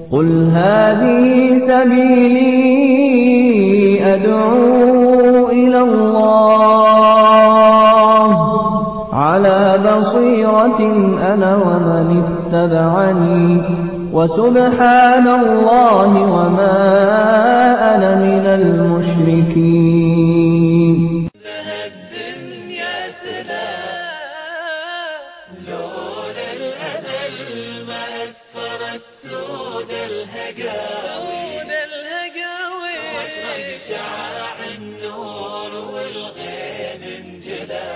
قل هذه سبيلي أدعو إلى الله على بصيرة أنا ومن اتبعني وسبحان الله وما أنا من المشركين. الدنيا سلام لولا الأمل ما أسفرت سود الهقاوي شعاع النور والغيب انجلى.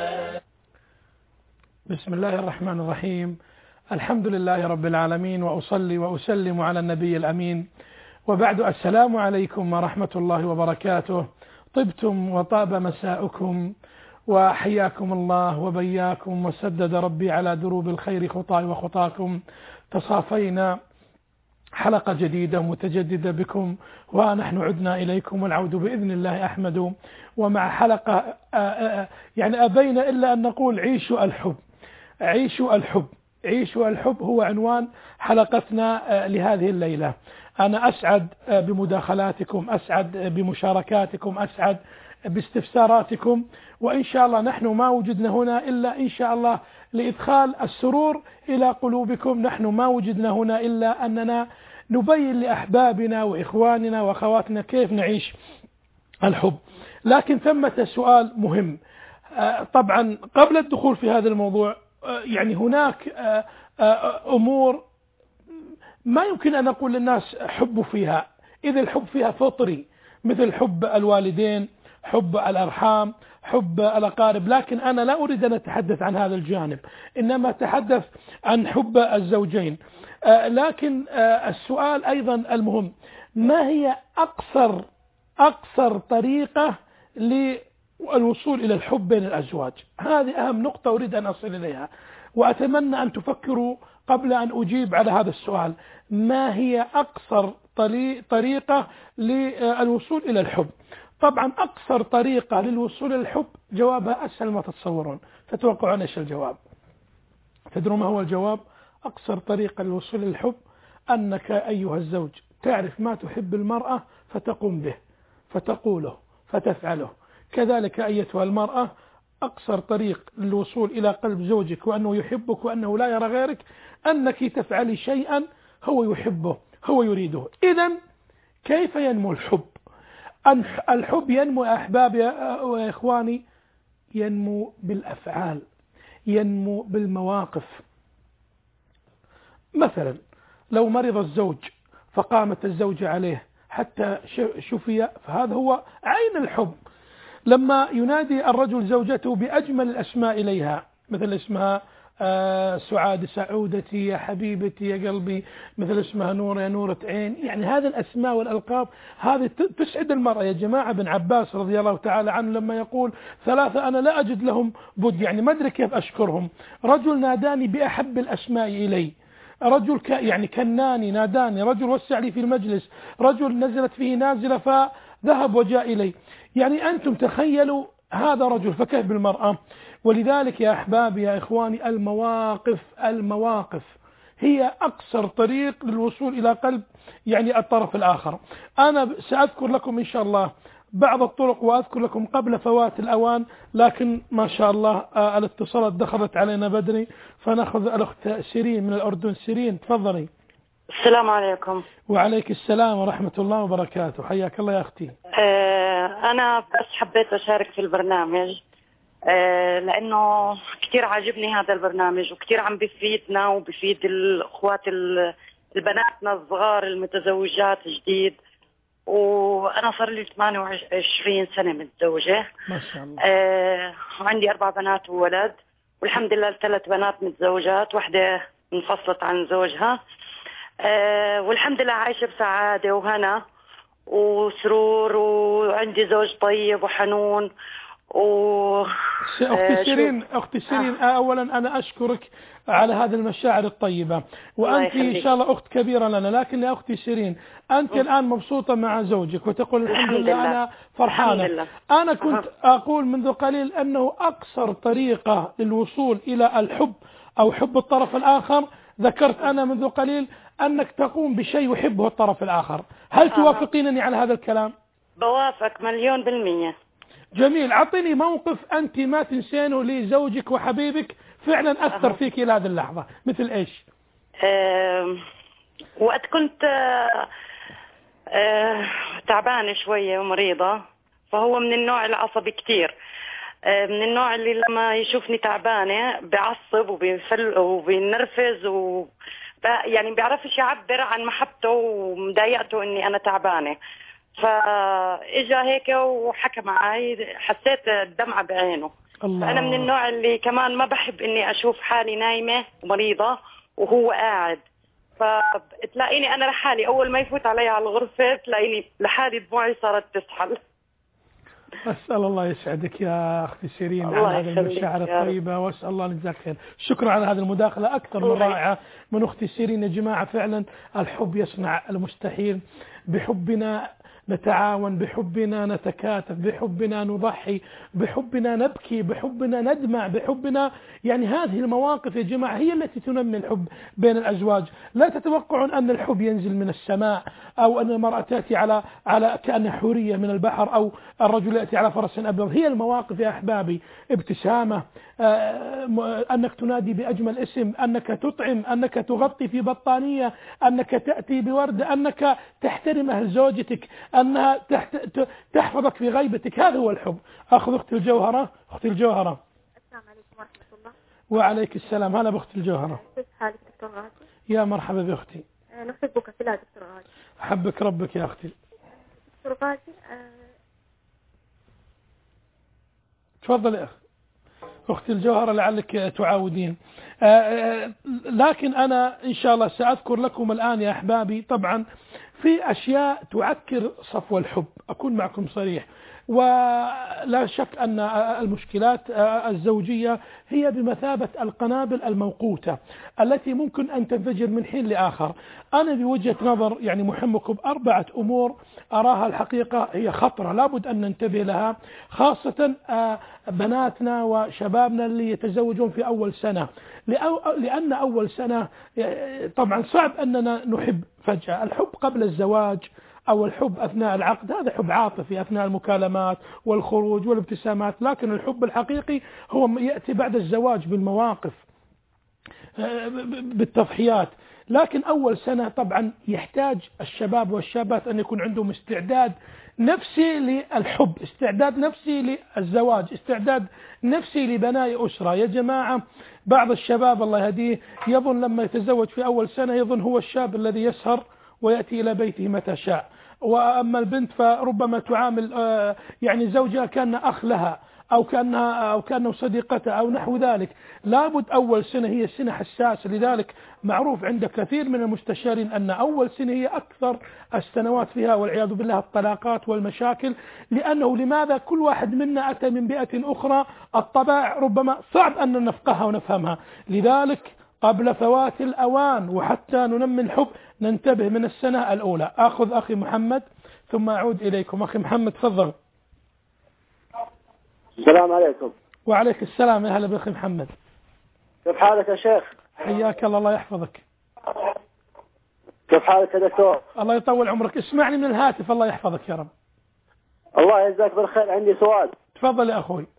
بسم الله الرحمن الرحيم. الحمد لله رب العالمين، وأصلي وأسلم على النبي الأمين، وبعد. السلام عليكم ورحمة الله وبركاته. طبتم وطاب مساؤكم وحياكم الله وبياكم، وسدد ربي على دروب الخير خطاي وخطاكم. تصافينا حلقة جديدة متجددة بكم، ونحن عدنا إليكم، والعود بإذن الله أحمد. ومع حلقة يعني أبينا إلا أن نقول عيشوا الحب. عيشوا الحب، عيشوا الحب هو عنوان حلقتنا لهذه الليلة. أنا أسعد بمداخلاتكم، أسعد بمشاركاتكم، أسعد باستفساراتكم، وإن شاء الله نحن ما وجدنا هنا إلا إن شاء الله لإدخال السرور إلى قلوبكم. نحن ما وجدنا هنا إلا أننا نبين لأحبابنا وإخواننا وأخواتنا كيف نعيش الحب. لكن ثمة سؤال مهم. طبعا قبل الدخول في هذا الموضوع، يعني هناك أمور ما يمكن أن نقول للناس حب فيها، إذا الحب فيها فطري، مثل حب الوالدين، حب الأرحام، حب الأقارب. لكن أنا لا أريد أن أتحدث عن هذا الجانب، إنما أتحدث عن حب الزوجين. لكن السؤال أيضا المهم، ما هي أقصر طريقة للوصول إلى الحب بين الأزواج؟ هذه أهم نقطة أريد أن أصل إليها، وأتمنى أن تفكروا قبل أن أجيب على هذا السؤال. ما هي أقصر طريقة للوصول إلى الحب؟ طبعا أقصر طريقة للوصول إلى الحب جوابها أسهل ما تتصورون. تتوقعون إيش الجواب؟ تدروا ما هو الجواب؟ أقصر طريقة للوصول إلى الحب أنك أيها الزوج تعرف ما تحب المرأة فتقوم به، فتقوله، فتفعله. كذلك أيتها المرأة، أقصر طريق للوصول إلى قلب زوجك وأنه يحبك وأنه لا يرى غيرك أنك تفعلي شيئا هو يحبه، هو يريده. إذن كيف ينمو الحب؟ الحب ينمو يا أحبابي وإخواني، ينمو بالأفعال، ينمو بالمواقف. مثلا لو مرض الزوج فقامت الزوجة عليه حتى شفي، فهذا هو عين الحب. لما ينادي الرجل زوجته بأجمل الأسماء إليها، مثل اسمها سعاد، سعودتي، يا حبيبتي، يا قلبي، مثل اسمها نور، يا نورة عين، يعني هذه الأسماء والألقاب هذه تسعد المرأة. يا جماعة، ابن عباس رضي الله تعالى عنه لما يقول ثلاثة أنا لا أجد لهم بد، يعني ما أدري كيف أشكرهم. رجل ناداني بأحب الأسماء إلي، رجل يعني كناني ناداني، رجل وسع لي في المجلس، رجل نزلت فيه نازلة فذهب وجاء إلي. يعني أنتم تخيلوا هذا رجل، فكيف بالمرأة؟ ولذلك يا أحبابي يا إخواني، المواقف هي أقصر طريق للوصول إلى قلب يعني الطرف الآخر. أنا سأذكر لكم إن شاء الله بعض الطرق، وأذكر لكم قبل فوات الأوان، لكن ما شاء الله الاتصالات دخلت علينا بدري، فنأخذ الأخت سيرين من الأردن. سيرين تفضلي. السلام عليكم. وعليك السلام ورحمة الله وبركاته. حياك الله يا أختي. أنا بس حبيت أشارك في البرنامج لأنه كتير عاجبني هذا البرنامج، وكتير عم بيفيدنا وبيفيد الأخوات البناتنا الصغار المتزوجات جديد. وأنا صار لي 28 سنة متزوجة ما شاء الله. وعندي 4 بنات وولد، والحمد لله 3 بنات متزوجات، واحدة انفصلت عن زوجها. والحمد لله عايشة بسعادة وهنا وسرور، وعندي زوج طيب وحنون. أختي سيرين أولا أنا أشكرك على هذه المشاعر الطيبة، وأنت إن شاء الله أخت كبيرة لنا. لكن يا أختي سيرين، أنت الآن مبسوطة مع زوجك وتقول الحمد لله أنا فرحانة. أنا كنت أقول منذ قليل أنه أقصر طريقة للوصول إلى الحب أو حب الطرف الآخر، ذكرت أنا منذ قليل أنك تقوم بشيء يحبه الطرف الآخر. هل توافقينني على هذا الكلام؟ بوافق 1,000,000%. جميل. أعطيني موقف أنت ما تنسينه لزوجك وحبيبك فعلا أثر فيك إلى هذه اللحظة. مثل إيش؟ وقت كنت تعبانة شوية ومريضة، فهو من النوع العصبي كتير، من النوع اللي لما يشوفني تعبانة بعصب وبينرفز يعني بيعرفش يعبر عن محبته ومضايقته إني أنا تعبانة. فإجا هيك وحكى معي، حسيت الدمعة بعينه. فأنا من النوع اللي كمان ما بحب إني أشوف حالي نايمة ومريضة وهو قاعد، فتلاقيني أنا لحالي أول ما يفوت علي على الغرفة تلاقيني لحالي دموعي صارت تسحل. أسأل الله يسعدك يا أختي سيرين على هذه المشاعر الطيبة، وأسأل الله أن يجزاك خير. شكرا على هذه المداخلة أكثر من رائعة من أختي سيرين. يا جماعة فعلا الحب يصنع المستحيل. بحبنا نتعاون، بحبنا نتكاتف، بحبنا نضحي، بحبنا نبكي، بحبنا ندمع، بحبنا يعني هذه المواقف يا جماعة هي التي تنمي الحب بين الأزواج. لا تتوقعون أن الحب ينزل من السماء، أو أن المرأة تأتي على كأنها حورية من البحر، أو الرجل يأتي على فرس أبيض. هي المواقف يا أحبابي، ابتسامة، أنك تنادي بأجمل اسم، أنك تطعم، أنك تغطي في بطانية، أنك تأتي بورد، أنك تحترم أهل زوجتك، أنها تحفظك في غيبتك. هذا هو الحب. أخذ أختي الجوهرة. أختي الجوهرة. السلام عليكم ورحمة الله. وعليك السلام. هلا بأختي الجوهرة. كيف حالك دكتور غازي؟ يا مرحبا بأختي. نحبك في الله دكتور غازي. حبك ربك يا أختي. دكتور غازي تفضل يا أختي الجوهرة، لعلك تعاودين. لكن أنا إن شاء الله سأذكر لكم الآن يا أحبابي طبعا في أشياء تعكر صفو الحب، أكون معكم صريح. ولا شك أن المشكلات الزوجية هي بمثابة القنابل الموقوتة التي ممكن أن تنفجر من حين لآخر. أنا بوجهة نظر يعني محمكم 4 أمور أراها الحقيقة هي خطرة لابد أن ننتبه لها، خاصة بناتنا وشبابنا اللي يتزوجون في أول سنة، لأن أول سنة طبعا صعب أننا نحب فجأة. الحب قبل الزواج أو الحب أثناء العقد هذا حب عاطفي أثناء المكالمات والخروج والابتسامات، لكن الحب الحقيقي هو يأتي بعد الزواج بالمواقف بالتضحيات. لكن أول سنة طبعا يحتاج الشباب والشابات أن يكون عندهم استعداد نفسي للحب، استعداد نفسي للزواج، استعداد نفسي لبناء أسرة. يا جماعة بعض الشباب الله يهديه يظن لما يتزوج في أول سنة يظن هو الشاب الذي يسهر ويأتي إلى بيته متى شاء، وأما البنت فربما تعامل يعني زوجها كأن أخ لها أو كأنه صديقته أو نحو ذلك. لابد أول سنة هي سنة حساسة، لذلك معروف عند كثير من المستشارين أن أول سنة هي أكثر السنوات فيها والعياذ بالله الطلاقات والمشاكل. لأنه لماذا؟ كل واحد منا أتى من بيئة أخرى، الطبع ربما صعب أن نفقهها ونفهمها، لذلك قبل فوات الأوان وحتى ننمي الحب ننتبه من السنة الأولى. أخذ أخي محمد ثم أعود إليكم. أخي محمد تفضل. السلام عليكم. وعليك السلام. يا هلا بأخي محمد. كيف حالك يا شيخ؟ حياك الله يحفظك. كيف حالك يا دكتور؟ الله يطول عمرك. اسمعني من الهاتف. الله يحفظك يا رب. الله يجزاك بالخير. عندي سؤال. تفضل يا أخوي.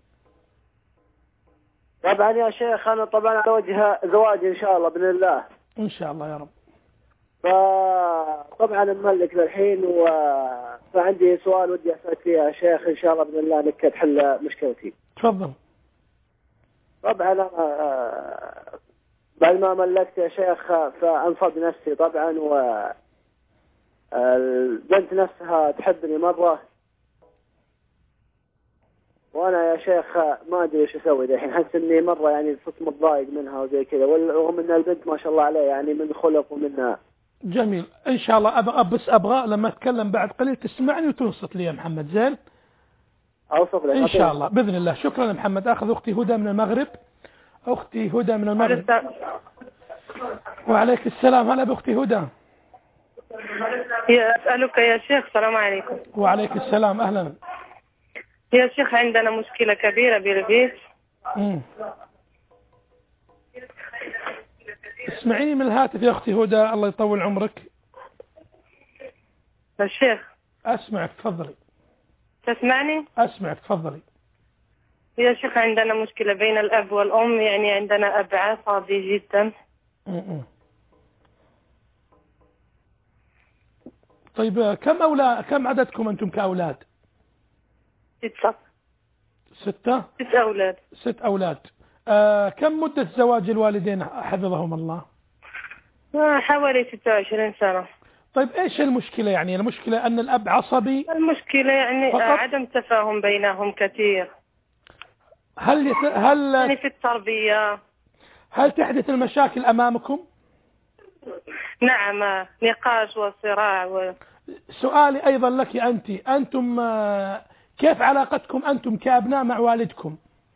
طبعا يا شيخ أنا طبعا على وجه زواجي إن شاء الله بإذن الله. إن شاء الله يا رب. فطبعا مملك للحين فعندي سؤال ودي أسألك فيه يا شيخ إن شاء الله بإذن الله إنك تحل مشكلتي. تفضل. طبعا أنا بعد ما ملكت يا شيخ فأنفض نفسي طبعا، والبنت نفسها تحبني مرة، وانا يا شيخ ما ادري ايش اسوي الحين. حس اني مره يعني صرت متضايق منها وزي كذا، ورغم ان البنت ما شاء الله عليها يعني من خلق ومنها. جميل. ان شاء الله ابغى لما اتكلم بعد قليل تسمعني وتنصت لي يا محمد. زين اوصف لك ان شاء الله باذن الله. شكرا يا محمد. اخذ اختي هدى من المغرب. اختي هدى من المغرب. وعليك السلام. هلا باختي هدى. اسالك يا شيخ. السلام عليكم. وعليك السلام. اهلا يا شيخ. عندنا مشكلة كبيرة بالبيت. تسمعيني من الهاتف يا أختي هدى؟ الله يطول عمرك. الشيخ أسمعك تفضلي. تسمعني؟ أسمعك تفضلي. يا شيخ عندنا مشكلة بين الأب والأم، يعني عندنا أب عصبي جدا. طيب كم عددكم أنتم كأولاد؟ 6. 6. 6 أولاد. 6 أولاد. كم مدة زواج الوالدين حفظهم الله؟ حوالي 26 سنة. طيب إيش المشكلة؟ يعني المشكلة أن الأب عصبي؟ المشكلة يعني عدم تفاهم بينهم كثير. هل يعني في التربية. هل تحدث المشاكل أمامكم؟ نعم، نقاش وصراع سؤالي أيضا لك أنتم كيف علاقتكم أنتم كأبناء مع والدكم؟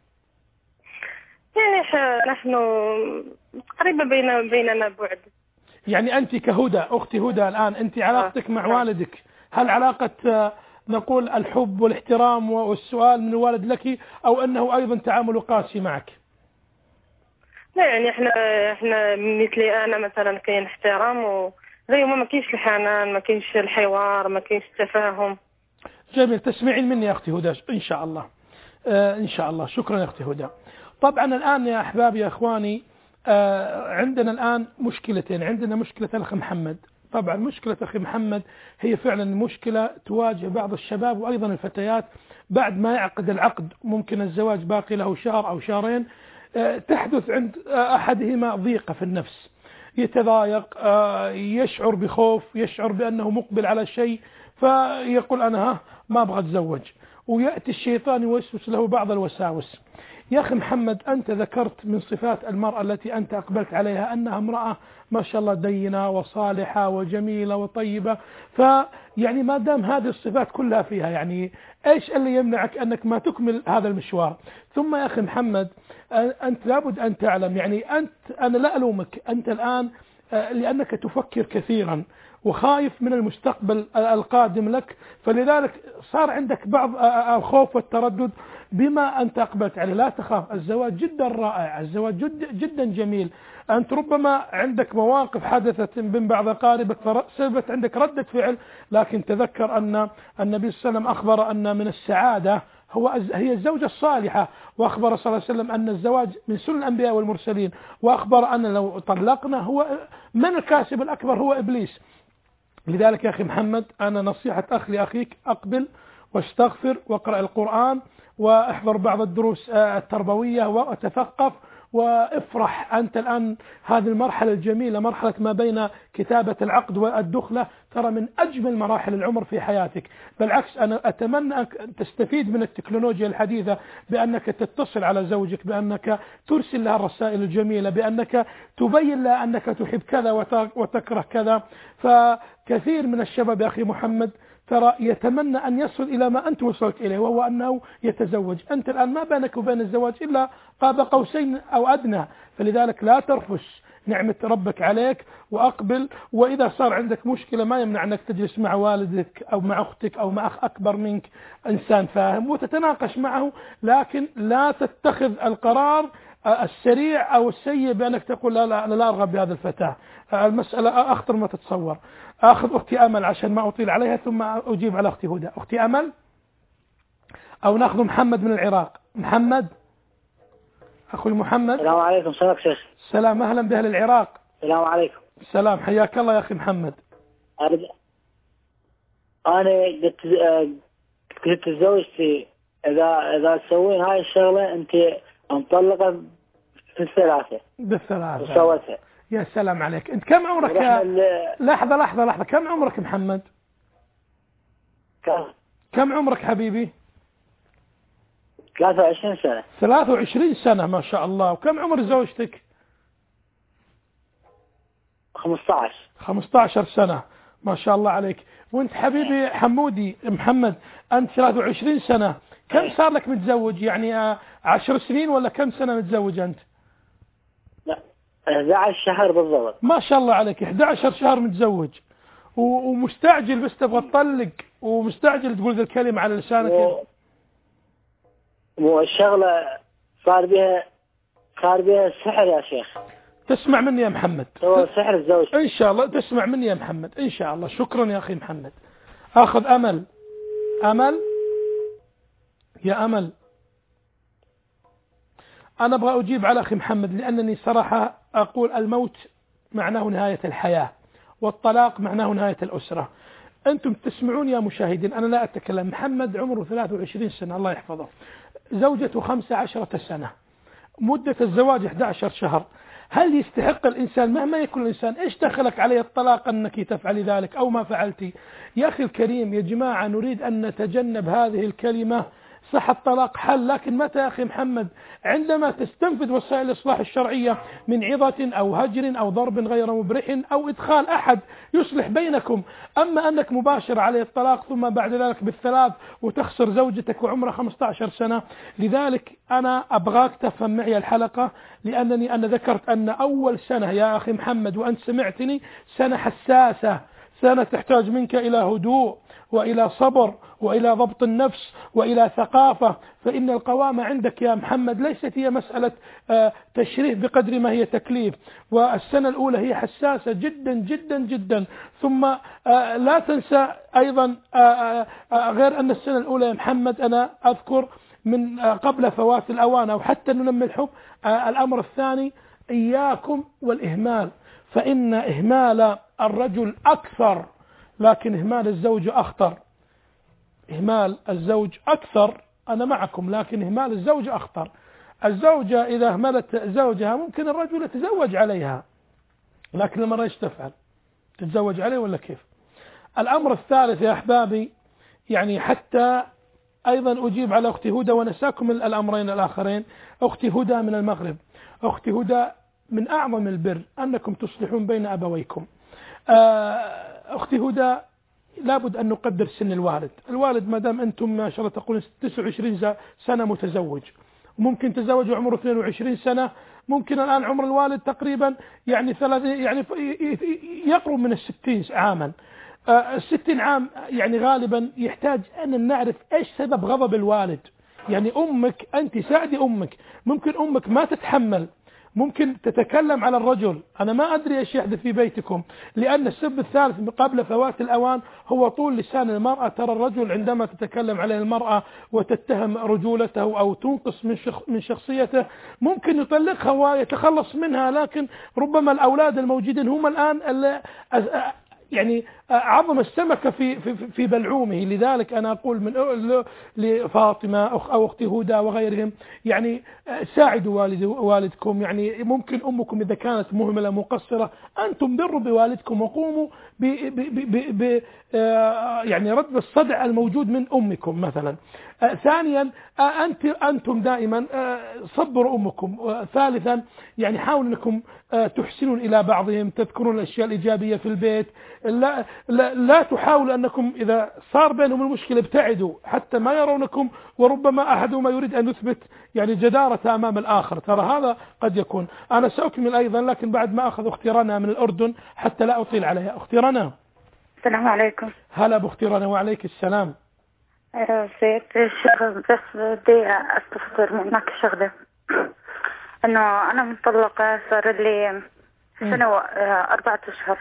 يعني نحن تقريبا بيننا بعد. يعني أنت كهدى، أختي هدى الآن، أنت علاقتك مع والدك هل علاقة نقول الحب والاحترام والسؤال من الوالد لك، أو أنه أيضا تعامل قاسي معك؟ لا، يعني احنا مثلي انا مثلا كاين احترام، وغير ما كاينش الحنان، ما كاينش الحوار، ما كاينش التفاهم. جميل. تسمعين مني يا أختي هدى إن شاء الله. إن شاء الله. شكرا يا أختي هدى. طبعا الآن يا أحبابي يا أخواني، عندنا الآن مشكلتين. عندنا مشكلة الأخ محمد. طبعا مشكلة أخي محمد هي فعلا مشكلة تواجه بعض الشباب وأيضا الفتيات بعد ما يعقد العقد، ممكن الزواج باقي له شهر أو شهرين، تحدث عند أحدهما ضيقة في النفس، يتضايق، يشعر بخوف، يشعر بأنه مقبل على شيء، فيقول أنا ما أبغى أتزوج، ويأتي الشيطان يوسوس له بعض الوساوس. يا أخي محمد، أنت ذكرت من صفات المرأة التي أنت أقبلت عليها أنها امرأة ما شاء الله دينة وصالحة وجميلة وطيبة، فيعني ما دام هذه الصفات كلها فيها، يعني إيش اللي يمنعك أنك ما تكمل هذا المشوار؟ ثم يا أخي محمد، أنت لابد أن تعلم، يعني أنا لا ألومك، أنت الآن لأنك تفكر كثيرا وخايف من المستقبل القادم لك، فلذلك صار عندك بعض الخوف والتردد بما أنت أقبلت عليه. لا تخاف، الزواج جدا رائع، الزواج جدا جميل. أنت ربما عندك مواقف حدثت من بعض أقاربك فسببت عندك ردة فعل، لكن تذكر أن النبي صلى الله عليه وسلم أخبر أن من السعادة هي الزوجة الصالحة، وأخبر صلى الله عليه وسلم أن الزواج من سنن الأنبياء والمرسلين، وأخبر أن لو طلقنا هو من الكاسب الأكبر هو إبليس. لذلك يا أخي محمد، أنا نصيحة أخ لأخيك، أقبل واستغفر واقرأ القرآن واحضر بعض الدروس التربوية وتثقف وافرح. أنت الآن هذه المرحلة الجميلة، مرحلة ما بين كتابة العقد والدخلة، ترى من أجمل مراحل العمر في حياتك. بالعكس أنا أتمنى أن تستفيد من التكنولوجيا الحديثة، بأنك تتصل على زوجك، بأنك ترسل لها الرسائل الجميلة، بأنك تبين لها أنك تحب كذا وتكره كذا. فكثير من الشباب يا أخي محمد ترى يتمنى أن يصل إلى ما أنت وصلت إليه، وهو أنه يتزوج. أنت الآن ما بينك وبين الزواج إلا قاب قوسين أو أدنى، فلذلك لا ترفس نعمة ربك عليك وأقبل. وإذا صار عندك مشكلة ما يمنع أنك تجلس مع والدك أو مع أختك أو مع أخ أكبر منك إنسان فاهم وتتناقش معه، لكن لا تتخذ القرار السريع أو السيء بأنك تقول لا أنا لا أرغب بهذه الفتاة. المسألة أخطر ما تتصور. أخذ أختي أمل عشان ما أطيل عليها ثم أجيب على أختي هدى. أختي أمل، أو نأخذ محمد من العراق. محمد، أخوي محمد. السلام عليكم. سلام شيخ. سلام، أهلا بأهل العراق. السلام عليكم. سلام، حياك الله يا أخي محمد. أنا قلت لزوجتي إذا تسوين هاي الشغلة أنت مطلقة بالثلاثة وسوتها. يا سلام عليك. أنت كم عمرك لحظة كم عمرك محمد؟ كم عمرك حبيبي؟ 23 سنة. 23 سنة ما شاء الله. وكم عمر زوجتك؟ 15. 15 سنة ما شاء الله عليك. وانت حبيبي حمودي محمد، أنت 23 سنة، كم صار لك متزوج؟ يعني 10 سنين ولا كم سنة متزوج أنت؟ لا 11 شهر بالضبط. ما شاء الله عليك، 11 شهر متزوج ومستعجل بس تبغى تطلق، ومستعجل تقول ذا الكلمة على لسانك. والشغلة صار بها سحر يا شيخ. تسمع مني يا محمد؟ هو سحر الزوج. إن شاء الله تسمع مني يا محمد إن شاء الله. شكرا يا أخي محمد. أخذ أمل. أمل يا أمل، أنا أبغى أجيب على أخي محمد، لأنني صراحة أقول الموت معناه نهاية الحياة، والطلاق معناه نهاية الأسرة. أنتم تسمعون يا مشاهدين، أنا لا أتكلم. محمد عمره 23 سنة الله يحفظه، زوجته 15 سنة، مدة الزواج 11 شهر. هل يستحق الإنسان مهما يكون الإنسان، إيش دخلك عليه الطلاق أنك تفعلي ذلك أو ما فعلتي؟ يا أخي الكريم، يا جماعة نريد أن نتجنب هذه الكلمة. صح الطلاق حل، لكن متى يا أخي محمد؟ عندما تستنفذ وسائل الإصلاح الشرعية من عظة أو هجر أو ضرب غير مبرح أو إدخال أحد يصلح بينكم. أما أنك مباشر عليه الطلاق ثم بعد ذلك بالثلاث وتخسر زوجتك وعمرها 15 سنة. لذلك أنا أبغاك تفهم معي الحلقة، لأنني أنا ذكرت أن أول سنة يا أخي محمد وأنت سمعتني سنة حساسة، سنة تحتاج منك إلى هدوء وإلى صبر وإلى ضبط النفس وإلى ثقافة. فإن القوامة عندك يا محمد ليست هي مسألة تشريف بقدر ما هي تكليف، والسنة الأولى هي حساسة جدا جدا جدا. ثم لا تنسى أيضا غير أن السنة الأولى يا محمد أنا أذكر من قبل فوات الأوان أو حتى ننمي الحب. الأمر الثاني إياكم والإهمال، فإن إهمال الرجل أكثر لكن إهمال الزوج أخطر. إهمال الزوج أكثر، أنا معكم، لكن إهمال الزوج أخطر. الزوجة إذا أهملت زوجها ممكن الرجل يتزوج عليها، لكن المرأة إيش تفعل؟ تتزوج عليه ولا كيف؟ الأمر الثالث يا أحبابي، يعني حتى أيضا أجيب على أختي هدى ونساكم الأمرين الآخرين. أختي هدى من المغرب، أختي هدى من أعظم البر أنكم تصلحون بين أبويكم. أختي هدى لابد أن نقدر سن الوالد. الوالد ما دام أنتم ما شاء الله تقولون 29 سنة متزوج، ممكن تزوج عمره 22 سنة، ممكن الآن عمر الوالد تقريبا يعني يقرب من 60 عاما. 60 عام يعني غالبا يحتاج أن نعرف إيش سبب غضب الوالد. يعني أمك، أنت ساعدي أمك، ممكن أمك ما تتحمل، ممكن تتكلم على الرجل. أنا ما أدري إيش يحدث في بيتكم، لأن السبب الثالث قبل فوات الأوان هو طول لسان المرأة. ترى الرجل عندما تتكلم عليه المرأة وتتهم رجولته أو تنقص من شخصيته ممكن يطلقها ويتخلص منها، لكن ربما الأولاد الموجودين هم الآن يعني عظم السمكة في بلعومه. لذلك أنا أقول من لفاطمة أو أختي هدى وغيرهم، يعني ساعدوا والدكم. يعني ممكن أمكم إذا كانت مهملة مقصرة أنتم بروا بوالدكم وقوموا يعني رد الصدع الموجود من أمكم مثلا. ثانيا أنتم دائما صبروا أمكم. ثالثا يعني حاولوا أنكم تحسنون إلى بعضهم، تذكرون الأشياء الإيجابية في البيت. لا تحاولوا أنكم إذا صار بينهم المشكلة ابتعدوا حتى ما يرونكم، وربما أحدهما يريد أن يثبت يعني جدارة أمام الآخر. ترى هذا قد يكون. أنا سأكمل أيضا لكن بعد ما أخذ أختي رنا من الأردن حتى لا أطيل عليها. أختي رنا. السلام عليكم. هلا بأختي رنا. وعليك السلام. سيد الشغل، بس بدي أستفسر منك شغلة، إنه أنا مطلقة صار لي سنة و4 أشهر،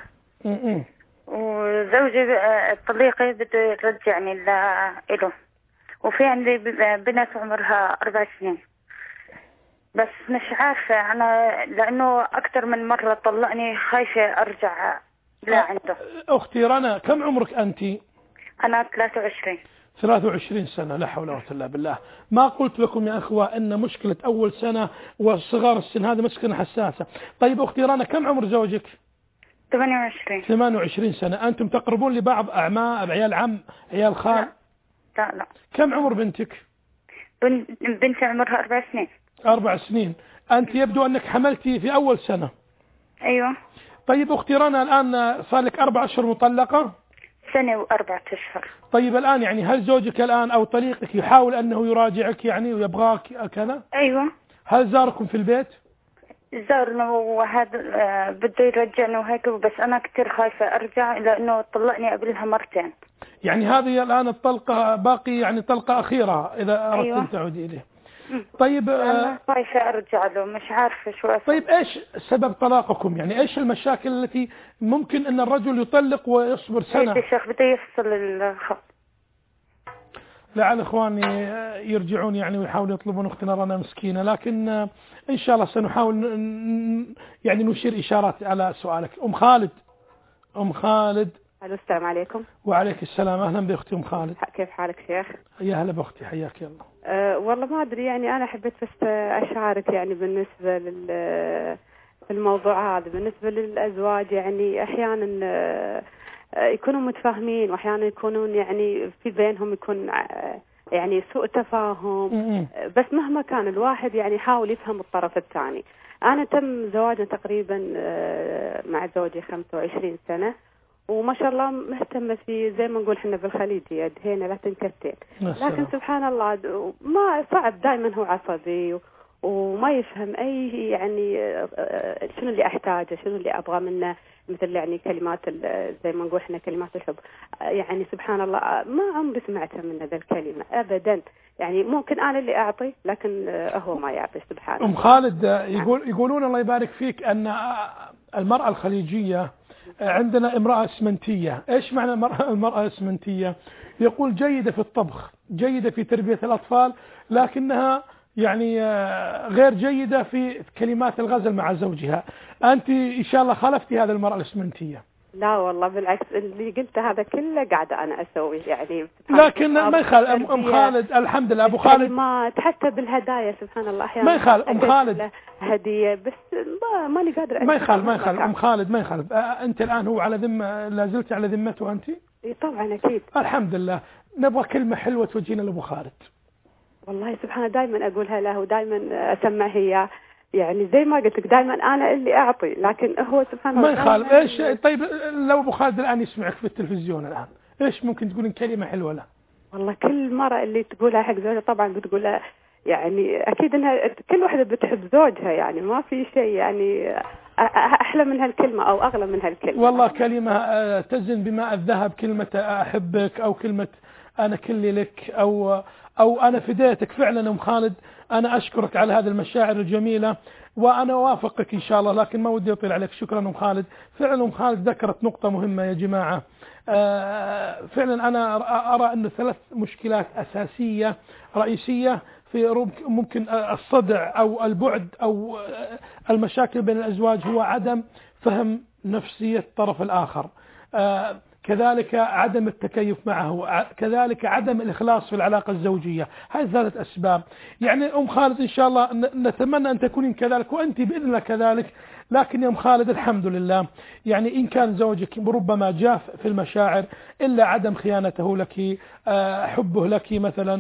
وزوجي طليقي بده يرجعني له، وفي عندي بنت عمرها 4 سنين، بس مش عارفة أنا لأنه أكثر من مرة طلقني، خايفة أرجع لعنده. أختي رنا كم عمرك أنت؟ أنا 23. 23 سنة. لا حول ولا قوة إلا بالله. ما قلت لكم يا أخوة أن مشكلة أول سنة وصغار السن هذه مشكلة حساسة. طيب أختي رنا كم عمر زوجك؟ 28. 28 سنة. أنتم تقربون لبعض أعمام، عيال عم، عيال خال؟ لا. كم عمر بنتك؟ بنتي عمرها 4 سنين. 4 سنين. أنت يبدو أنك حملتي في أول سنة. أيوة. طيب أختي رنا الآن صار لك 4 أشهر مطلقة؟ 1 سنة و4 أشهر. طيب الآن يعني هل زوجك الآن أو طليقك يحاول أنه يراجعك يعني ويبغاك كذا؟ أيوة. هل زاركم في البيت؟ زارنا وهذا بده يرجعني وهيك، بس أنا كتير خايفة أرجع لأنه طلقني قبلها مرتين. يعني هذه الآن الطلقة باقي يعني طلقة أخيرة إذا أردت أيوة. أن تعودي إليه. طيب أنا خايفة أرجع له، مش عارفة شو أسوي. طيب إيش سبب طلاقكم؟ يعني إيش المشاكل التي ممكن أن الرجل يطلق ويصبر سنة؟ يا شيخ بده يفصل الخط. لعل إخواني يرجعون يعني ويحاولوا يطلبون أختنا رنا مسكينة، لكن إن شاء الله سنحاول يعني نشير إشارات على سؤالك. أم خالد. الو السلام عليكم. وعليك السلام، أهلا بأختي أم خالد. كيف حالك شيخ؟ يا هلا بأختي، حياك الله. والله ما أدري، يعني أنا حبيت بس أشارك يعني بالنسبة للموضوع هذا، بالنسبة للأزواج يعني أحيانا يكونوا متفاهمين وأحيانا يكونون يعني في بينهم يكون يعني سوء تفاهم، بس مهما كان الواحد يعني يحاول يفهم الطرف الثاني. أنا تم زواجنا تقريبا مع زوجي 25 سنة، وما شاء الله مهتمة فيه زي ما نقول احنا بالخليج يدهينا لا تنكتين، لكن سبحان الله ما صعب، دائما هو عصبي وما يفهم أي يعني شنو اللي أحتاجه، شنو اللي أبغى منه، مثل يعني كلمات زي ما نقول احنا كلمات الحب. يعني سبحان الله ما عمري سمعتها منه ذا الكلمة أبدا، يعني ممكن أنا اللي أعطي لكن هو ما يعطي. سبحان الله. أم خالد يقولون الله يبارك فيك أن المرأة الخليجية عندنا امرأة اسمنتية. ايش معنى المرأة اسمنتية؟ يقول جيدة في الطبخ، جيدة في تربية الأطفال، لكنها يعني غير جيدة في كلمات الغزل مع زوجها. أنت إن شاء الله خالفتي هذا المرأة الاسمنتية. لا والله بالعكس، اللي قلته هذا كله قاعدة أنا أسوي يعني. لكن ما يخالف أم خالد، الحمد لله أبو خالد، حتى بالهدايا سبحان الله أحيانا ما يخالف أم خالد هدية، بس ماني قادر. ما يخالف أم خالد ما يخالف. أنت الآن هو على ذمة، لا زلت على ذمته أنت؟ طبعا أكيد. الحمد لله. نبغى كلمة حلوة توجهينا لأبو خالد. والله سبحان الله دائما أقولها له ودائما أسمعه هي، يعني زي ما قلت لك دائما أنا اللي أعطي، لكن هو سبحان الله ما يخالف. إيش طيب لو أبو خالد الآن يسمعك في التلفزيون الآن، إيش ممكن تقولين كلمة حلوة له؟ والله كل مرة اللي تقولها حق زوجها طبعا بتقولها، يعني أكيد إنها كل واحدة بتحب زوجها، يعني ما في شيء يعني أحلى من هالكلمة أو أغلى من هالكلمة. والله كلمة تزن بماء الذهب، كلمة أحبك أو كلمة أنا كلي لك أو أنا فديتك. فعلا أم خالد أنا أشكرك على هذه المشاعر الجميلة وأنا أوافقك إن شاء الله، لكن ما ودي أطيل عليك. شكرا أم خالد. فعلا أم خالد ذكرت نقطة مهمة يا جماعة. فعلا أنا أرى أنه 3 مشكلات أساسية رئيسية في ممكن الصدع أو البعد أو المشاكل بين الأزواج، هو عدم فهم نفسية الطرف الآخر، كذلك عدم التكيف معه، كذلك عدم الإخلاص في العلاقة الزوجية. هذه 3 أسباب. يعني أم خالد إن شاء الله نتمنى أن تكونين كذلك وأنت بإذن الله كذلك. لكن يا أم خالد الحمد لله، يعني إن كان زوجك ربما جاف في المشاعر إلا عدم خيانته لك، حبه لك مثلا،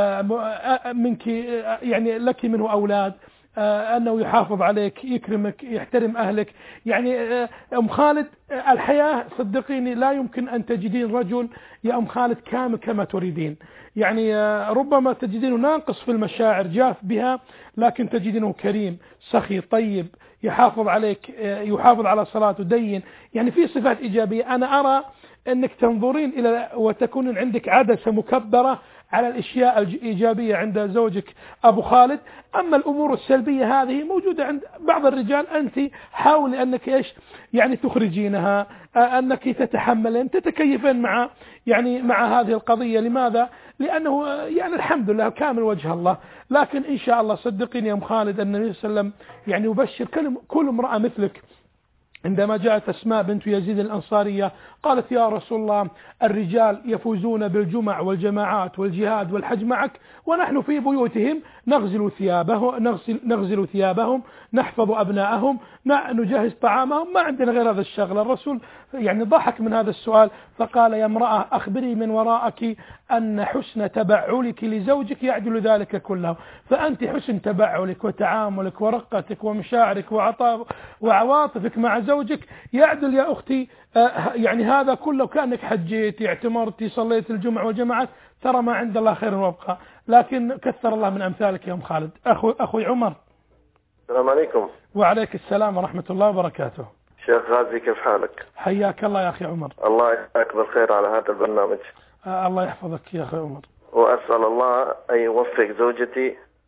منك يعني لك منه أولاد، أنه يحافظ عليك، يكرمك، يحترم أهلك. يعني أم خالد الحياة صدقيني لا يمكن أن تجدين رجل يا أم خالد كامل كما تريدين. يعني ربما تجدينه ناقص في المشاعر جاف بها، لكن تجدينه كريم سخي طيب يحافظ عليك، يحافظ على صلاته دين، يعني في صفات إيجابية. أنا أرى أنك تنظرين إلى وتكون عندك عدسة مكبرة على الاشياء الايجابيه عند زوجك ابو خالد. اما الامور السلبيه هذه موجوده عند بعض الرجال، انت حاولي انك ايش يعني تخرجينها، انك تتحملين تتكيفين مع هذه القضيه. لماذا؟ لانه يعني الحمد لله كامل وجه الله. لكن ان شاء الله صدقيني يا ام خالد النبي صلى الله عليه وسلم يعني يبشر كل امراه مثلك. عندما جاءت أسماء بنت يزيد الأنصارية قالت يا رسول الله الرجال يفوزون بالجمع والجماعات والجهاد والحج معك، ونحن في بيوتهم نغزل ثيابهم، نحفظ أبناءهم، نجهز طعامهم، ما عندنا غير هذا الشغل. الرسول يعني ضحك من هذا السؤال فقال يا امرأة أخبري من وراءك أن حسن تبعلك لزوجك يعدل ذلك كله. فأنت حسن تبعلك وتعاملك ورقتك ومشاعرك وعواطفك مع زوجك يعدل يا أختي يعني هذا كله. كأنك حجيتي، اعتمرتي، صليت الجمعة والجماعات، ترى ما عند الله خير وابقى. لكن كثر الله من أمثالك يا أم خالد. أخوي عمر. السلام عليكم. وعليك السلام ورحمة الله وبركاته. شيخ غازي كيف حالك؟ حياك الله يا أخي عمر. الله يحفظك بالخير على هذا البرنامج. الله يحفظك يا أخي عمر. وأسأل الله أن يوفق زوجتي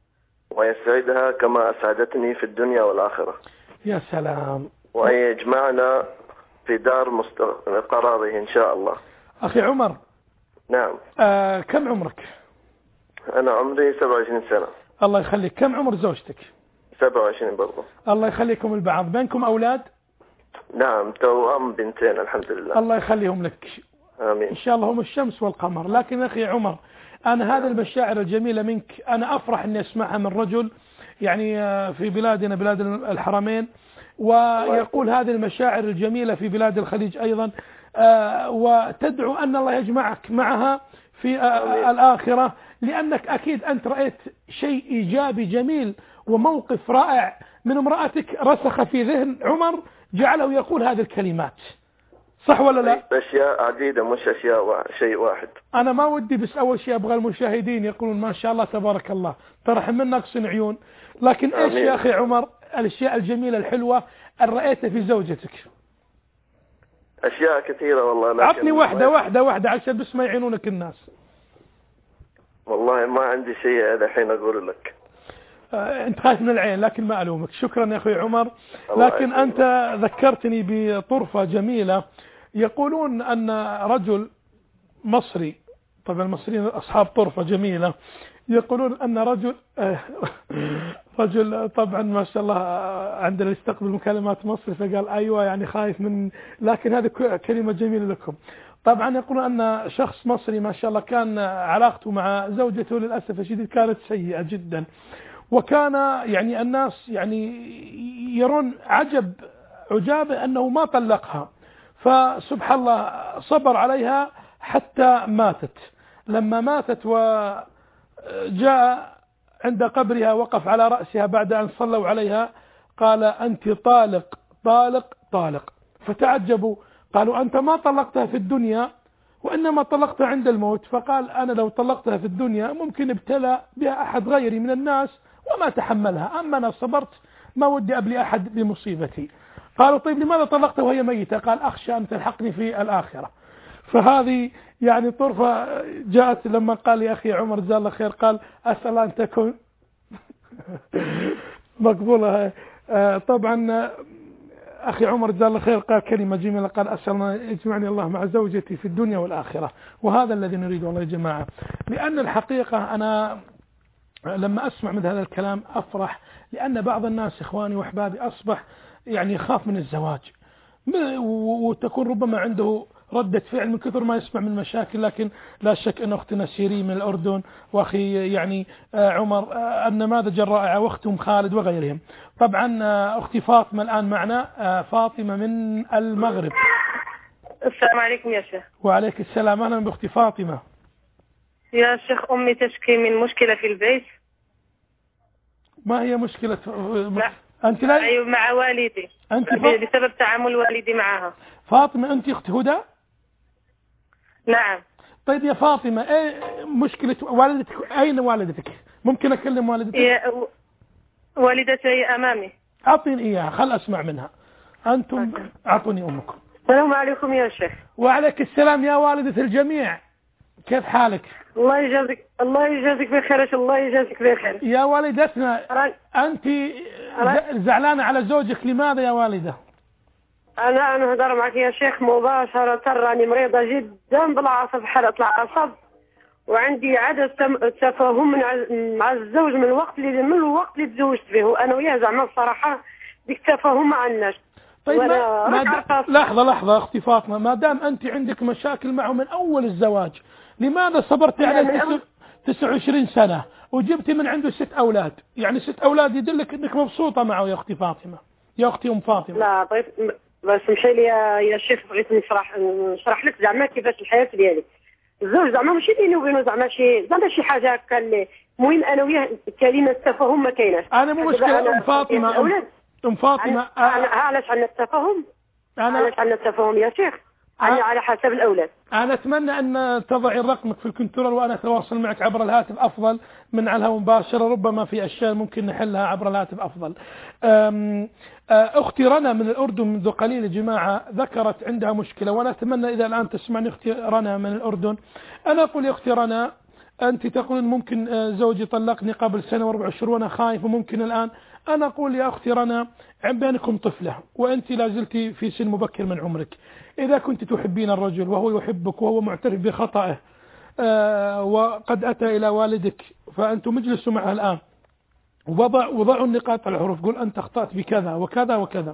ويسعدها كما أسعدتني في الدنيا والآخرة. يا سلام. وأن يجمعنا في دار قراره إن شاء الله. أخي عمر. نعم. كم عمرك؟ أنا عمري 27 سنة. الله يخليك. كم عمر زوجتك؟ 27 برضه. الله يخليكم البعض. بينكم أولاد؟ نعم، توأم بنتين الحمد لله. الله يخليهم لك. آمين. إن شاء الله هم الشمس والقمر. لكن أخي عمر، أنا هذه المشاعر الجميلة منك أنا أفرح أني أسمعها من رجل يعني في بلادنا بلاد الحرمين، ويقول هذه المشاعر الجميلة في بلاد الخليج أيضا، وتدعو أن الله يجمعك معها في الآخرة، لأنك أكيد أنت رأيت شيء إيجابي جميل وموقف رائع من امرأتك رسخ في ذهن عمر جعله يقول هذه الكلمات. صح ولا لا؟ أشياء عديدة مش شيء واحد. أنا ما ودي بس أول شيء أبغى المشاهدين يقولون ما شاء الله تبارك الله، ترى من ناقص عيون. لكن إيش يا أخي عمر الأشياء الجميلة الحلوة اللي رأيتها في زوجتك؟ أشياء كثيرة والله. عطني واحدة عشان بس ما يعينونك الناس. والله ما عندي شيء الحين أقول لك. أنت خايف من العين، لكن ما ألومك. شكرا يا أخي عمر. لكن أنت ذكرتني بطرفة جميلة. يقولون أن رجل مصري، طبعا المصريين أصحاب طرفة جميلة، يقولون أن رجل طبعا ما شاء الله عندنا يستقبل مكالمات مصري، فقال أيوة يعني خايف من، لكن هذه كلمة جميلة لكم. طبعا يقولون أن شخص مصري ما شاء الله كان علاقته مع زوجته للأسف الشديد كانت سيئة جدا، وكان يعني الناس يعني يرون عجابه أنه ما طلقها، فسبحان الله صبر عليها حتى ماتت. لما ماتت وجاء عند قبرها وقف على رأسها بعد أن صلوا عليها قال أنت طالق طالق طالق. فتعجبوا قالوا أنت ما طلقتها في الدنيا وإنما طلقتها عند الموت. فقال أنا لو طلقتها في الدنيا ممكن ابتلى بها أحد غيري من الناس وما تحملها، أما أنا صبرت ما ودي أبلي أحد بمصيبتي. قالوا طيب لماذا طلقتها وهي ميتة؟ قال أخشى أن تلحقني في الآخرة. فهذه يعني طرفة جاءت لما قال لي أخي عمر جزاه الله خير، قال أسأل أن تكون مقبولة. طبعا أخي عمر جزاه الله خير قال كلمة جميلة، قال أسأل أن يجمعني الله مع زوجتي في الدنيا والآخرة. وهذا الذي نريده والله يا جماعة، لأن الحقيقة أنا لما أسمع من هذا الكلام أفرح، لأن بعض الناس إخواني وأحبابي أصبح يعني يخاف من الزواج، وتكون ربما عنده ردة فعل من كثر ما يسمع من مشاكل. لكن لا شك أن أختنا سيري من الأردن وأخي يعني عمر النماذج الرائعة، وأختهم خالد وغيرهم. طبعا أختي فاطمة الآن معنا. فاطمة من المغرب. السلام عليكم يا شيخ. وعليك السلام. أهلا بأختي فاطمة. يا شيخ أمي تشكي من مشكلة في البيت. ما هي مشكلة؟ لا. أنت لا؟ أيوة مع والدي. أنت بسبب تعامل والدي معها. فاطمة أنت أخت هدى؟ نعم. طيب يا فاطمة ايه مشكلة والدتك؟ اين والدتك؟ ممكن اكلم والدتك؟ والدتي امامي. اعطيني اياها خل اسمع منها. انتم اعطوني امكم. السلام عليكم يا شيخ. وعليك السلام يا والدة الجميع، كيف حالك؟ الله يجازيك بخير. الله يجازيك بخير يا والدتنا. انت زعلانة على زوجك، لماذا يا والدة؟ أنا هدر معك يا شيخ مباشرة، راني مريضة جدا بالعصب، حالة العصب، وعندي عدم تفاهم مع الزوج من الوقت اللي تزوجت به، وأنا وياه زعما الصراحة ديك التفاهم ما عندناش. طيب لحظة أختي فاطمة، ما دام أنت عندك مشاكل معه من أول الزواج، لماذا صبرتي على 29 سنة وجبتي من عنده 6 أولاد؟ يعني 6 أولاد يدلك أنك مبسوطة معه يا أختي فاطمة، يا أختي أم فاطمة. لا طيب بس مشي لي يا شيخ، بغيت نشرح لك زعما كيفاش الحياة ديالي. الزوج زعما ماشي بيني وبينه زعما شي حاجة هكا، المهم أنا وياه كلمة التفاهم ما كايناش. أنا مو مشكلة أم فاطمة. أم فاطمة علاش عندنا التفاهم؟ علاش عندنا التفاهم يا شيخ؟ على حسب الأولاد. أنا أتمنى أن تضعي رقمك في الكنترول وأنا أتواصل معك عبر الهاتف أفضل من على الهواء مباشرة، ربما في أشياء ممكن نحلها عبر الهاتف أفضل. أختي رنا من الأردن منذ قليل يا جماعة ذكرت عندها مشكلة، وأنا أتمنى إذا الآن تسمعني أختي رنا من الأردن. أنا أقول يا أختي رنا أنت تقولين ممكن زوجي طلقني قبل سنة و4 شهور وأنا خايف وممكن الآن. أنا أقول يا أختي رنا بينكم طفلة وأنت لازلت في سن مبكر من عمرك. إذا كنت تحبين الرجل وهو يحبك وهو معترف بخطأه وقد أتى إلى والدك فأنتم اجلسوا معه الآن وضعوا النقاط على الحروف. قل أنت أخطأت بكذا وكذا وكذا.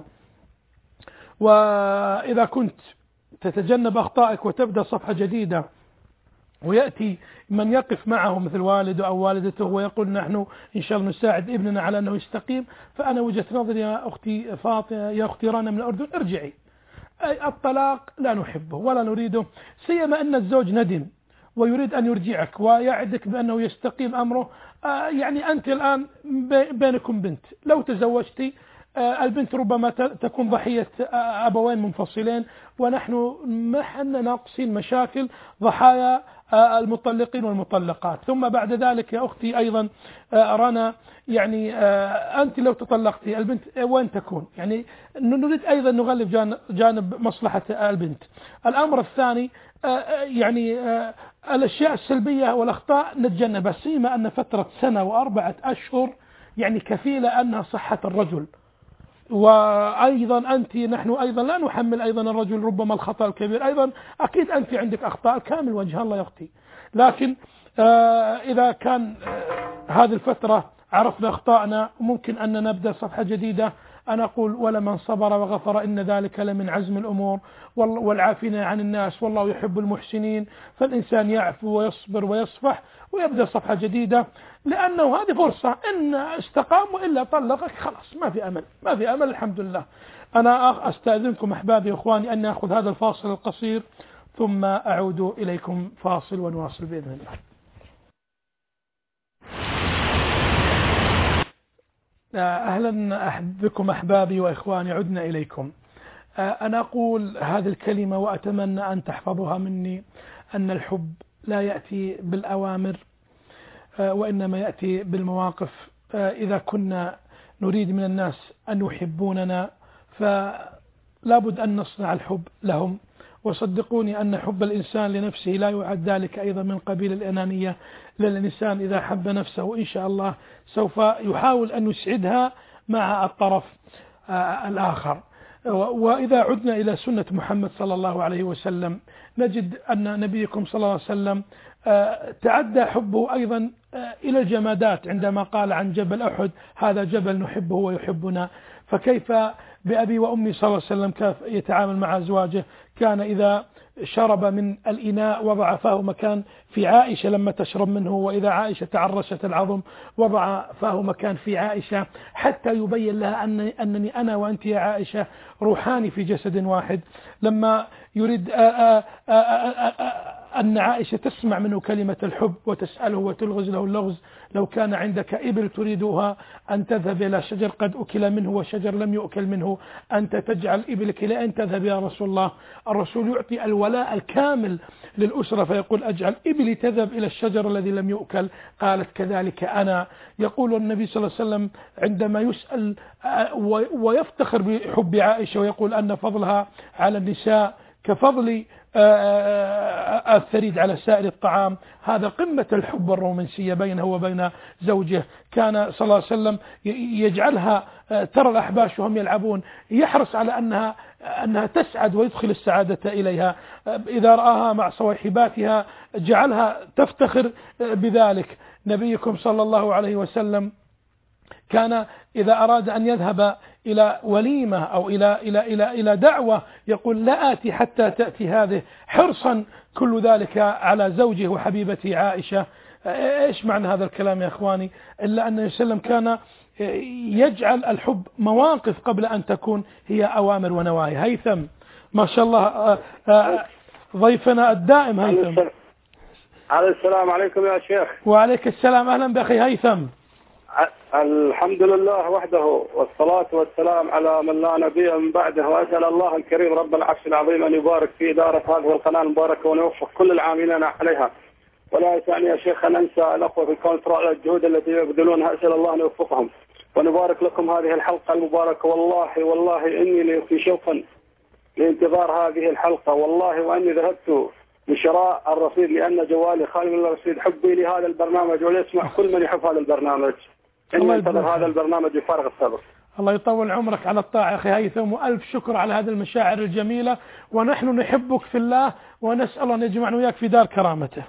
وإذا كنت تتجنب أخطائك وتبدأ صفحة جديدة ويأتي من يقف معه مثل والده أو والدته ويقول نحن إن شاء الله نساعد ابننا على أنه يستقيم، فأنا وجهة نظري يا أختي فاطمة يا أختي رنا من الأردن ارجعي. الطلاق لا نحبه ولا نريده، سيما أن الزوج ندم ويريد أن يرجعك ويعدك بأنه يستقيم أمره. يعني أنت الآن بينكم بنت، لو تزوجتي البنت ربما تكون ضحية أبوين منفصلين، ونحن ما حنا ناقصين مشاكل ضحايا المطلقين والمطلقات. ثم بعد ذلك يا أختي أيضا رنا يعني أنت لو تطلقتي البنت وين تكون؟ يعني نريد أيضا نغلب جانب مصلحة البنت. الأمر الثاني يعني الأشياء السلبية والأخطاء نتجنبها، سيما أن فترة سنة و4 أشهر يعني كفيلة أنها صحة الرجل. وأيضا أنت نحن أيضا لا نحمل أيضا الرجل ربما الخطأ الكبير، أيضا أكيد أنت عندك أخطاء كامل وجه الله يا أختي، لكن إذا كان هذه الفترة عرفنا أخطاءنا ممكن أن نبدأ صفحة جديدة. أنا أقول ولمن صبر وغفر إن ذلك لمن عزم الأمور والعافين عن الناس والله يحب المحسنين. فالإنسان يعفو ويصبر ويصفح ويبدأ صفحة جديدة، لأنه هذه فرصة إن استقام وإلا طلقك خلاص ما في أمل، ما في أمل الحمد لله. أنا أستأذنكم أحبابي وإخواني أن نأخذ هذا الفاصل القصير ثم أعود إليكم فاصل ونواصل بإذن الله. أهلا بكم أحبابي وإخواني، عدنا إليكم. أنا أقول هذه الكلمة وأتمنى أن تحفظها مني، أن الحب لا يأتي بالأوامر وإنما يأتي بالمواقف. إذا كنا نريد من الناس أن يحبوننا فلا بد أن نصنع الحب لهم. وصدقوني أن حب الإنسان لنفسه لا يعد ذلك أيضا من قبيل الأنانية، لأن الإنسان إذا حب نفسه إن شاء الله سوف يحاول أن يسعدها مع الطرف الآخر. وإذا عدنا إلى سنة محمد صلى الله عليه وسلم نجد أن نبيكم صلى الله عليه وسلم تعدى حبه أيضا إلى الجمادات عندما قال عن جبل أحد هذا جبل نحبه ويحبنا. فكيف بأبي وأمي صلى الله عليه وسلم كيف يتعامل مع أزواجه؟ كان إذا شرب من الإناء وضع فاه مكان في عائشة لما تشرب منه، وإذا عائشة تعرشت العظم وضع فاه مكان في عائشة، حتى يبين لها أنني أنا وأنت يا عائشة روحان في جسد واحد. لما يريد أن عائشة تسمع منه كلمة الحب وتسأله وتلغز له اللغز: لو كان عندك إبل تريدها أن تذهب إلى شجر قد أكل منه وشجر لم يؤكل منه، أنت تجعل إبلك لأن تذهب يا رسول الله؟ الرسول يعطي الولاء الكامل للأسرة فيقول أجعل إبلي تذهب إلى الشجر الذي لم يؤكل. قالت كذلك أنا. يقول النبي صلى الله عليه وسلم عندما يسأل ويفتخر بحب عائشة ويقول أن فضلها على النساء كفضل الثريد على سائر الطعام، هذا قمة الحب والرومانسية بينه وبين زوجه. كان صلى الله عليه وسلم يجعلها ترى الأحباش وهم يلعبون يحرص على أنها تسعد ويدخل السعادة إليها. إذا رآها مع صواحباتها جعلها تفتخر بذلك. نبيكم صلى الله عليه وسلم كان إذا أراد أن يذهب إلى وليمة أو إلى دعوة يقول لا آتي حتى تأتي هذه، حرصا كل ذلك على زوجه وحبيبته عائشة. إيش معنى هذا الكلام يا أخواني؟ إلا أن وسلم كان يجعل الحب مواقف قبل أن تكون هي أوامر ونواهي. هيثم ما شاء الله ضيفنا الدائم هيثم. السلام عليكم يا شيخ. وعليك السلام، أهلا بأخي هيثم. الحمد لله وحده والصلاة والسلام على من لا نبي من بعده، وأسأل الله الكريم رب العرش العظيم أن يبارك في إدارة هذه القناة المباركة ويوفق كل العاملين عليها. ولا يسعني يا شيخ أن ننسى الأخوة في كونترول الجهود التي يبذلونها، أسأل الله أن يوفقهم ونبارك لكم هذه الحلقة المباركة. والله إني في شوق لانتظار هذه الحلقة، والله وأني ذهبت من شراء الرصيد، لأن جوالي خالي من الرصيد. حبي لهذا البرنامج وليسمع كل من يحب هذا البرنامج. إني انتظر هذا البرنامج بفارغ الصبر. الله يطول عمرك على الطاعة أخي هيثم، وألف شكر على هذه المشاعر الجميلة، ونحن نحبك في الله ونسأل أن يجمعنا وياك في دار كرامته.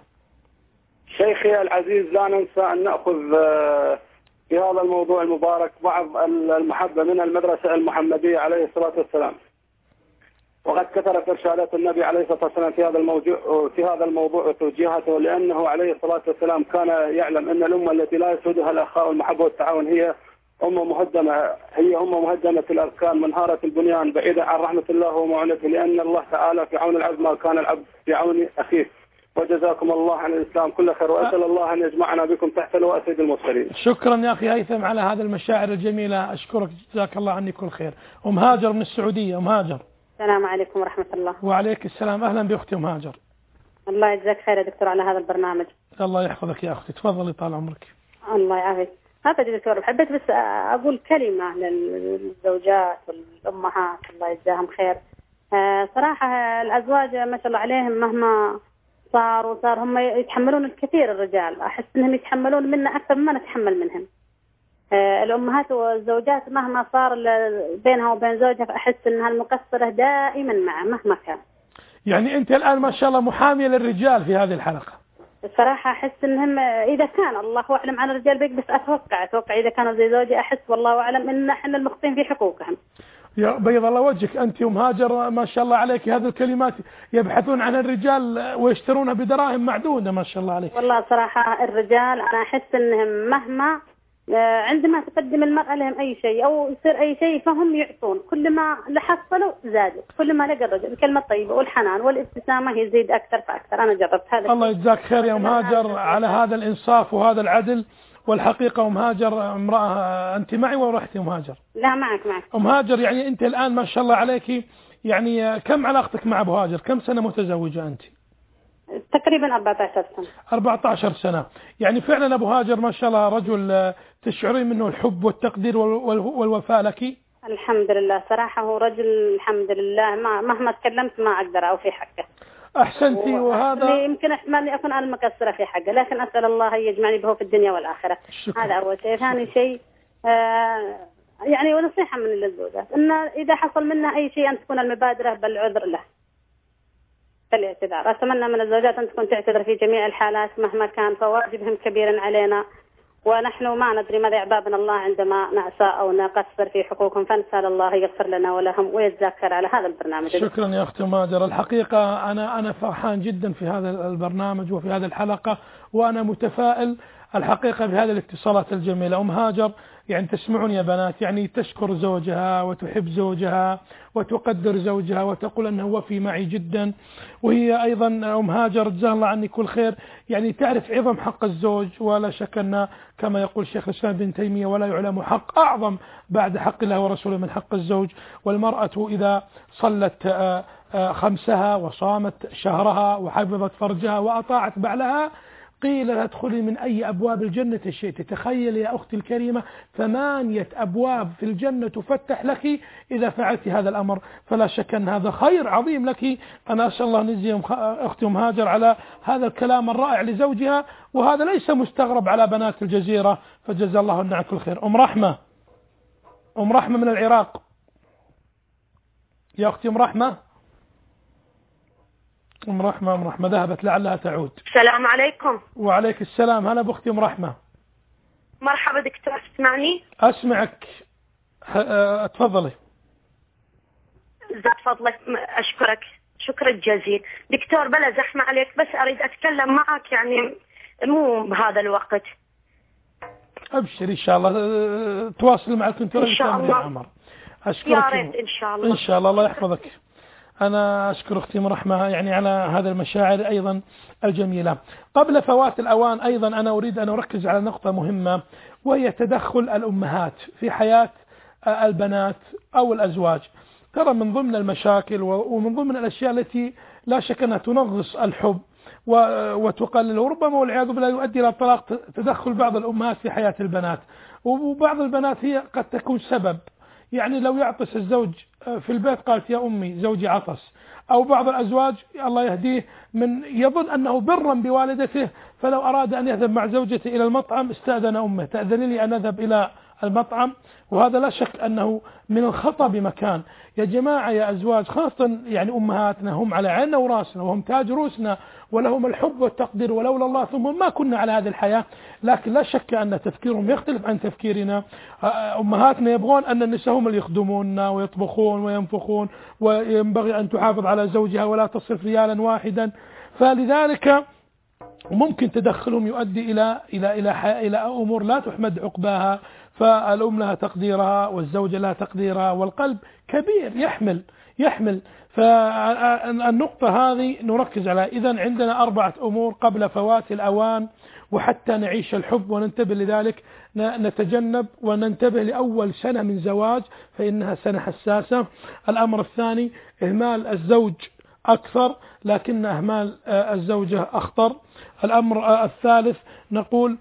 شيخي العزيز، لا ننسى أن نأخذ في هذا الموضوع المبارك بعض المحبة من المدرسة المحمدية عليه الصلاة والسلام، وقد كثرت إرشادات النبي عليه الصلاة والسلام في هذا الموضوع وتوجيهاته، لأنه عليه الصلاة والسلام كان يعلم أن الأمة التي لا يسودها الأخاء والمحبة والتعاون هي أمة مهدمة الأركان، منهارة البنيان، بعيدة عن رحمة الله ومعونته، لأن الله تعالى في عون العبد ما كان العبد في عون أخيه. وجزاكم الله عن الإسلام كل خير، وأسأل الله أن يجمعنا بكم تحت لواء سيد المرسلين. شكرا يا أخي هيثم على هذه المشاعر الجميلة، أشكرك جزاك الله عني كل خير. أم هاجر من السعودية. أم هاجر. السلام عليكم ورحمة الله. وعليك السلام، أهلا بأختي أم هاجر. الله يجزاك خير يا دكتور على هذا البرنامج. الله يحفظك يا أختي، تفضلي طال عمرك. الله يعافيك. هذا دكتور، حبيت بس أقول كلمة للزوجات والأمهات الله يجزاهم خير. صراحة الأزواج ما شاء الله عليهم مهما صار هم يتحملون الكثير. الرجال أحس أنهم يتحملون منا أكثر مما نتحمل منهم. الأمهات والزوجات مهما صار بينها وبين زوجها فأحس أنها المقصرة دائما معه مهما كان. يعني أنت الآن ما شاء الله محامية للرجال في هذه الحلقة. الصراحة أحس أنهم إذا كان الله أعلم عن الرجال بس أتوقع إذا كانوا زي زوجي أحس والله أعلم أن احنا المخطئين في حقوقهم. يا بيض الله وجهك أنت أم هاجر، ما شاء الله عليك، هذه الكلمات يبحثون عن الرجال ويشترونها بدراهم معدودة ما شاء الله عليك. والله صراحة الرجال أنا أحس أنهم مهما عندما تقدم المرأة لهم أي شيء أو يصير أي شيء فهم يعطون، كل ما لحصلوا زادوا، كل ما لقى الرجل الكلمة الطيبة والحنان والابتسامة يزيد أكثر فأكثر. أنا جربت هذا. الله يجزاك خير يا أم هاجر على هذا الإنصاف وهذا العدل. والحقيقة أم هاجر امرأة، أنت معي ورحتي أم هاجر؟ لا معك. أم هاجر يعني أنت الآن ما شاء الله عليك، يعني كم علاقتك مع أبو هاجر؟ كم سنة متزوجة أنت؟ تقريبا 14 سنة. 14 سنة. يعني فعلا أبو هاجر ما شاء الله رجل تشعرين منه الحب والتقدير والوفاء لك؟ الحمد لله صراحة هو رجل الحمد لله مهما تكلمت ما أقدر أو في حقه. أحسنتي. وهذا يمكن احتمال أكون أنا مقصرة في حقه، لكن أسأل الله أن يجمعني به في الدنيا والآخرة. هذا أول شيء. ثاني شيء يعني ونصيحة من الزوجات أن إذا حصل منها أي شيء أن تكون المبادرة بالعذر له، الاعتذار. أتمنى من الزوجات أن تكون تعتذر في جميع الحالات مهما كان، فواجبهم كبير علينا، ونحن ما ندري ماذا يعبابنا الله عندما نعصى أو نقصر في حقوقهم، فنسأل الله يغفر لنا ولهم ويتذكر على هذا البرنامج. شكرا يا أختي ماجر. الحقيقة أنا فرحان جدا في هذا البرنامج وفي هذه الحلقة، وأنا متفائل الحقيقة بهذه الاتصالات الجميلة. أم هاجر يعني تسمعون يا بنات، يعني تشكر زوجها وتحب زوجها وتقدر زوجها وتقول أنه وفي معي جدا. وهي أيضا أم هاجر جزاها الله عني كل خير يعني تعرف عظم حق الزوج، ولا شك أن كما يقول شيخ الإسلام ابن تيمية ولا يعلم حق أعظم بعد حق الله ورسوله من حق الزوج. والمرأة إذا صلت خمسها وصامت شهرها وحفظت فرجها وأطاعت بعلها قيل لها ادخلي من أي أبواب الجنة شئت. تخيل يا أختي الكريمة 8 أبواب في الجنة تفتح لك إذا فعلت هذا الأمر، فلا شك أن هذا خير عظيم لك. أنا أسأل الله نجزي أختي أم هاجر على هذا الكلام الرائع لزوجها، وهذا ليس مستغرب على بنات الجزيرة، فجزا الله عنا كل خير. أم رحمة من العراق. يا أختي أم رحمة ذهبت لعلها تعود. السلام عليكم. وعليك السلام. هلا بأختي أم رحمة. مرحبا دكتور، تسمعني؟ أسمعك. تفضلي. زاد فضلك، أشكرك شكر الجزيل دكتور. بلا زحمة عليك، بس أريد أتكلم معك يعني مو بهذا الوقت. أبشر إن شاء الله تواصل مع الكنترول إن شاء الله. أشكرك يا ريت إن شاء الله. إن شاء الله. الله يحفظك. أنا أشكر أختي مرحمة يعني على هذا المشاعر أيضا الجميلة. قبل فوات الأوان أيضا أنا أريد أن أركز على نقطة مهمة، وهي تدخل الأمهات في حياة البنات أو الأزواج. ترى من ضمن المشاكل ومن ضمن الأشياء التي لا شك أنها تنغص الحب وتقلل، وربما والعياذ بالله يؤدي إلى الطلاق، تدخل بعض الأمهات في حياة البنات. وبعض البنات هي قد تكون سبب، يعني لو يعطس الزوج في البيت قالت يا أمي زوجي عطس، أو بعض الأزواج الله يهديه من يظن أنه برا بوالدته، فلو أراد أن يذهب مع زوجته إلى المطعم استأذن أمه تأذني لي أن أذهب إلى المطعم، وهذا لا شك أنه من الخطأ بمكان. يا جماعة يا أزواج، خاصة يعني أمهاتنا هم على عيننا وراسنا وهم تاج رؤوسنا ولهم الحب والتقدير، ولولا الله ثم ما كنا على هذه الحياة. لكن لا شك أن تفكيرهم يختلف عن تفكيرنا. أمهاتنا يبغون أن النساء هم اللي يخدموننا ويطبخون وينفخون، وينبغي أن تحافظ على زوجها ولا تصرف ريالا واحدا. فلذلك ممكن تدخلهم يؤدي إلى أمور لا تحمد عقباها. فالأم لها تقديرها والزوجة لها تقديرها، والقلب كبير يحمل. فالنقطة هذه نركز عليها. إذن عندنا 4 أمور قبل فوات الأوان وحتى نعيش الحب وننتبه لذلك. نتجنب وننتبه لأول سنة من زواج فإنها سنة حساسة. الأمر الثاني إهمال الزوج أكثر لكن أهمال الزوجة أخطر. الأمر الثالث نقول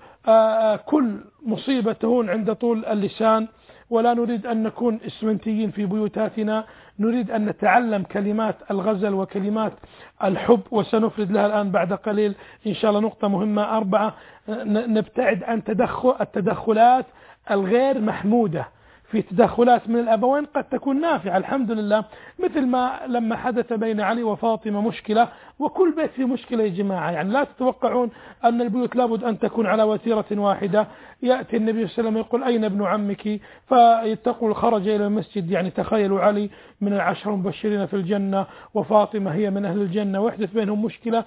كل مصيبة تهون عند طول اللسان، ولا نريد أن نكون إسمنتيين في بيوتاتنا، نريد أن نتعلم كلمات الغزل وكلمات الحب، وسنفرد لها الآن بعد قليل إن شاء الله. نقطة مهمة 4 نبتعد عن التدخلات الغير محمودة. في تدخلات من الأبوين قد تكون نافعة الحمد لله، مثل ما لما حدث بين علي وفاطمة مشكلة، وكل بيت فيه مشكلة يا جماعة. يعني لا تتوقعون أن البيوت لابد أن تكون على وتيرة واحدة. يأتي النبي صلى الله عليه وسلم يقول أين ابن عمك؟ فيتقول خرج إلى المسجد. يعني تخيلوا علي من 10 المبشرين في الجنة وفاطمة هي من أهل الجنة، ويحدث بينهم مشكلة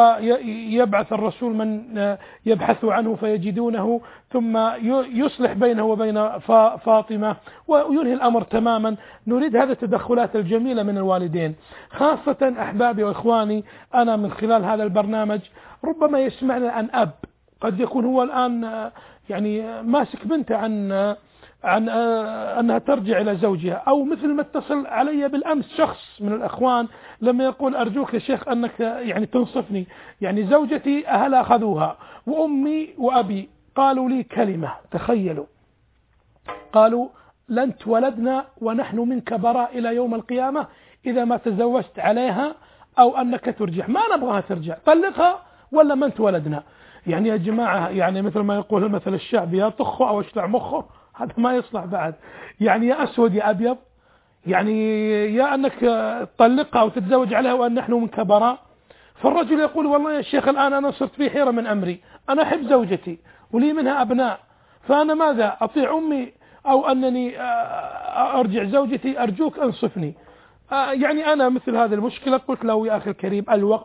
فيبعث الرسول من يبحث عنه فيجدونه، ثم يصلح بينه وبين فاطمة وينهي الأمر تماما. نريد هذه التدخلات الجميلة من الوالدين. خاصة أحبابي وإخواني، أنا من خلال هذا البرنامج ربما يسمعنا عن أب قد يكون هو الآن يعني ماسك بنته عن أنها ترجع إلى زوجها، أو مثل ما اتصل علي بالأمس شخص من الأخوان لما يقول أرجوك يا شيخ أنك يعني تنصفني، يعني زوجتي أهلها أخذوها وأمي وأبي قالوا لي كلمة، تخيلوا، قالوا لن تولدنا ونحن منك براء إلى يوم القيامة إذا ما تزوجت عليها أو أنك ترجع، ما نبغاها ترجع، طلقها ولا من تولدنا. يعني يا جماعة يعني مثل ما يقول المثل الشعبي يا طخه أو اشلع مخه، هذا ما يصلح بعد. يعني يا أسود يا أبيض، يعني يا أنك تطلقها أو تتزوج عليها وأن نحن منك براء. فالرجل يقول والله يا شيخ الآن أنا صرت في حيرة من أمري، أنا أحب زوجتي ولي منها أبناء، فأنا ماذا أطيع أمي أو أنني أرجع زوجتي؟ أرجوك أنصفني. يعني أنا مثل هذه المشكلة قلت له يا أخي الكريم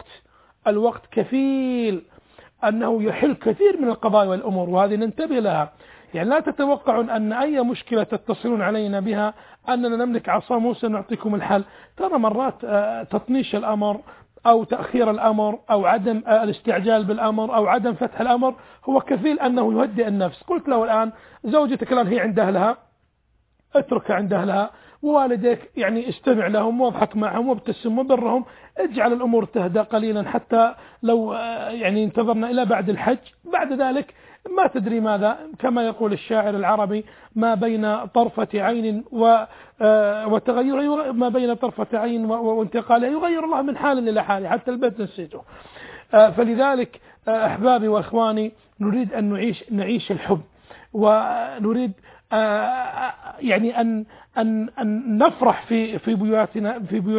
الوقت كفيل أنه يحل كثير من القضايا والأمور، وهذه ننتبه لها. يعني لا تتوقعون أن أي مشكلة تتصلون علينا بها أننا نملك عصا موسى نعطيكم الحل. ترى مرات تطنيش الأمر أو تأخير الأمر أو عدم الاستعجال بالأمر أو عدم فتح الأمر هو كفيل أنه يهدئ النفس. قلت له الآن زوجتك الآن هي عند أهلها، اتركها عند أهلها، ووالديك يعني استمع لهم واضحك معهم وابتسم وبرهم، اجعل الأمور تهدى قليلا حتى لو يعني انتظرنا إلى بعد الحج. بعد ذلك ما تدري ماذا، كما يقول الشاعر العربي ما بين طرفة عين وتغير، ما بين طرفة عين وانتقالها يغير الله من حال إلى حال، حتى البيت نسيته. فلذلك أحبابي وأخواني نريد أن نعيش الحب، ونريد يعني أن نفرح في بيوتنا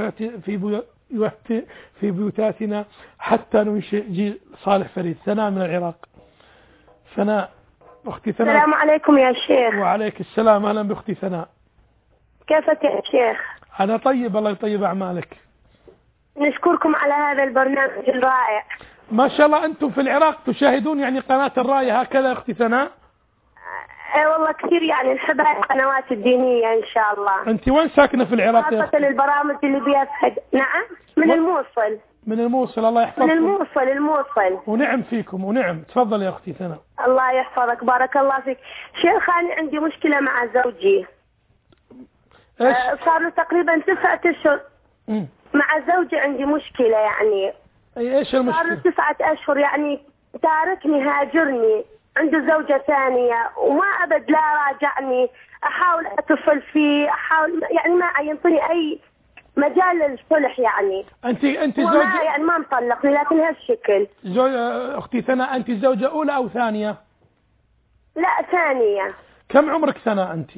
في بيوتاتنا حتى ننشئ جيل صالح فريد. ثناء من العراق. ثناء أختي ثناء. السلام عليكم يا شيخ. وعليك السلام، أهلا بأختي ثناء. كيفك يا شيخ؟ أنا طيب، الله يطيب أعمالك. نشكركم على هذا البرنامج الرائع. ما شاء الله أنتم في العراق تشاهدون يعني قناة الراية هكذا أختي ثناء؟ اي والله كثير يعني نحب هاي القنوات الدينية إن شاء الله. أنت وين ساكنة في العراق؟ خاصة البرامج اللي بيها نعم من الموصل. من الموصل، الله يحفظكم. من الموصل. ونعم فيكم ونعم. تفضل يا أختي ثناء. الله يحفظك، بارك الله فيك. شيخ أنا عندي مشكلة مع زوجي. صار له تقريبا 9 أشهر. مع زوجي عندي مشكلة يعني. ايش المشكلة؟ صار له 9 أشهر يعني تاركني، هاجرني، عنده زوجة ثانية وما أبد لا راجعني. أحاول أتصل فيه، أحاول يعني ما ينطيني أي مجال الصلح يعني. أنت زوجة يعني ما مطلقني لكن هالشكل. أختي ثناء، أنت زوجة أولى أو ثانية؟ لا ثانية. كم عمرك ثناء أنت؟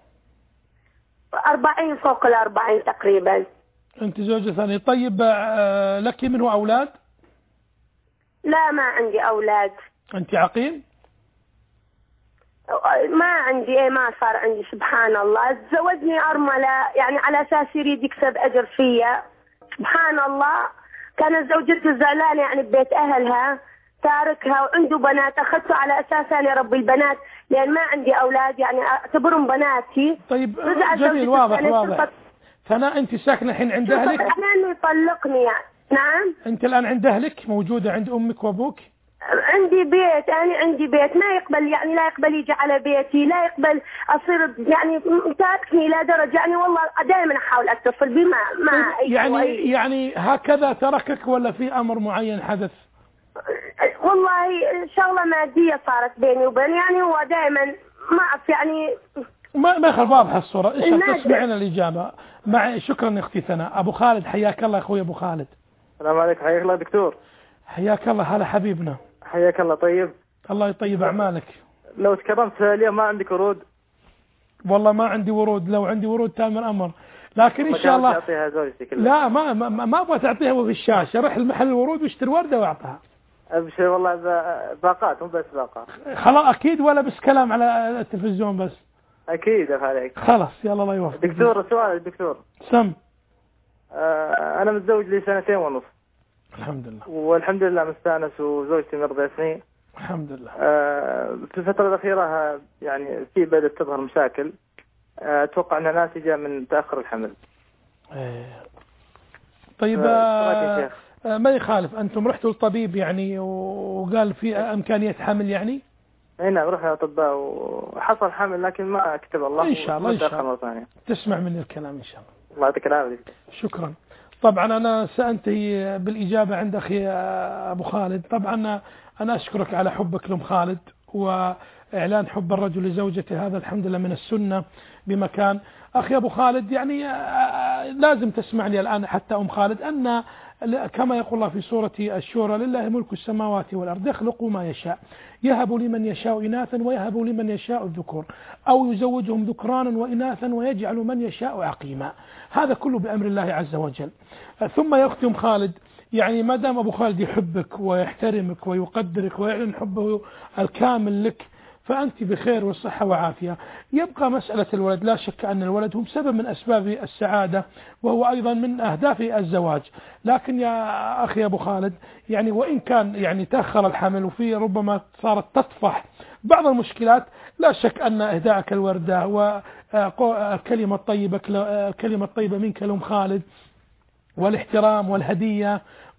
40 فوق 40 تقريبا. أنت زوجة ثانية. طيب لك منه أولاد؟ لا ما عندي أولاد. أنت عقيم؟ ما عندي ما صار عندي سبحان الله. تزوجني أرملة يعني على أساس يريد يكسب أجر فيا. سبحان الله كانت زوجته زعلانة يعني ببيت أهلها تاركها وعنده بنات أخذته على أساس أنا ربي البنات لأن ما عندي أولاد يعني أعتبرهم بناتي. طيب جميل واضح. ثناء أنت ساكنة الحين عند أهلك؟ أحيانا يطلقني يعني. نعم. أنت الآن عند أهلك موجودة عند أمك وأبوك؟ عندي بيت. أنا عندي بيت ما يقبل يعني لا يقبل يجي على بيتي لا يقبل أصير يعني تاركني إلى درجة يعني والله دائما أحاول أتصل به ما يعني هكذا تركك ولا في أمر معين حدث؟ والله شغلة مادية صارت بيني وبين يعني هو دائما ما أعرف يعني ما يخالف واضحة الصورة. إيش تسمعين الإجابة؟ شكرا يا أختي ثناء. أبو خالد حياك الله أخوي أبو خالد. السلام عليكم. حياك الله دكتور. حياك الله. هلا حبيبنا. حياك الله. طيب الله يطيب أعمالك. لو تكرمت اليوم ما عندك ورود؟ والله ما عندي ورود. لو عندي ورود تام الأمر لكن إن شاء الله لا ما أبغى تعطيها في الشاشة. رح المحل الورود واشتري وردة وأعطها. أبشر والله باقات مو بس باقات. خلاص أكيد ولا بس كلام على التلفزيون بس؟ أكيد عليك. خلاص يلا الله يوفقك. دكتور سؤال الدكتور. سم. أنا متزوج لي 2.5 سنين. الحمد لله. والحمد لله مستانس وزوجتي مرضى سنين. الحمد لله. في الفترة الأخيرة يعني في بدأت تظهر مشاكل أتوقع أنها ناتجة من تأخر الحمل. طيب ما يخالف أنتم رحتوا للطبيب يعني وقال في إمكانية حمل يعني؟ اي نعم رحنا أطباء وحصل حمل لكن ما كتب الله. إن شاء الله إن شاء الله تسمع مني الكلام إن شاء الله. الله يعطيك العافية. شكرا. طبعا أنا سأنتهي بالإجابة عند أخي أبو خالد. طبعا أنا أشكرك على حبك لأم خالد وإعلان حب الرجل لزوجته. هذا الحمد لله من السنة بمكان. أخي أبو خالد يعني لازم تسمعني الآن حتى أم خالد أن كما يقول الله في سورة الشورى لله ملك السماوات والأرض يخلق ما يشاء يهب لمن يشاء إناثا ويهب لمن يشاء الذكور أو يزوجهم ذكرانا وإناثا ويجعل من يشاء عقيما. هذا كله بأمر الله عز وجل. ثم يا أختي أم خالد يعني ما دام أبو خالد يحبك ويحترمك ويقدرك ويعلن حبه الكامل لك فأنت بخير والصحة وعافية. يبقى مسألة الولد. لا شك أن الولد هم سبب من أسباب السعادة وهو أيضا من أهداف الزواج. لكن يا أخي أبو خالد يعني وإن كان يعني تأخر الحمل وفي ربما صارت تطفح بعض المشكلات لا شك أن إهداءك الوردة وكلمة طيبة منك لأم خالد والاحترام والهدية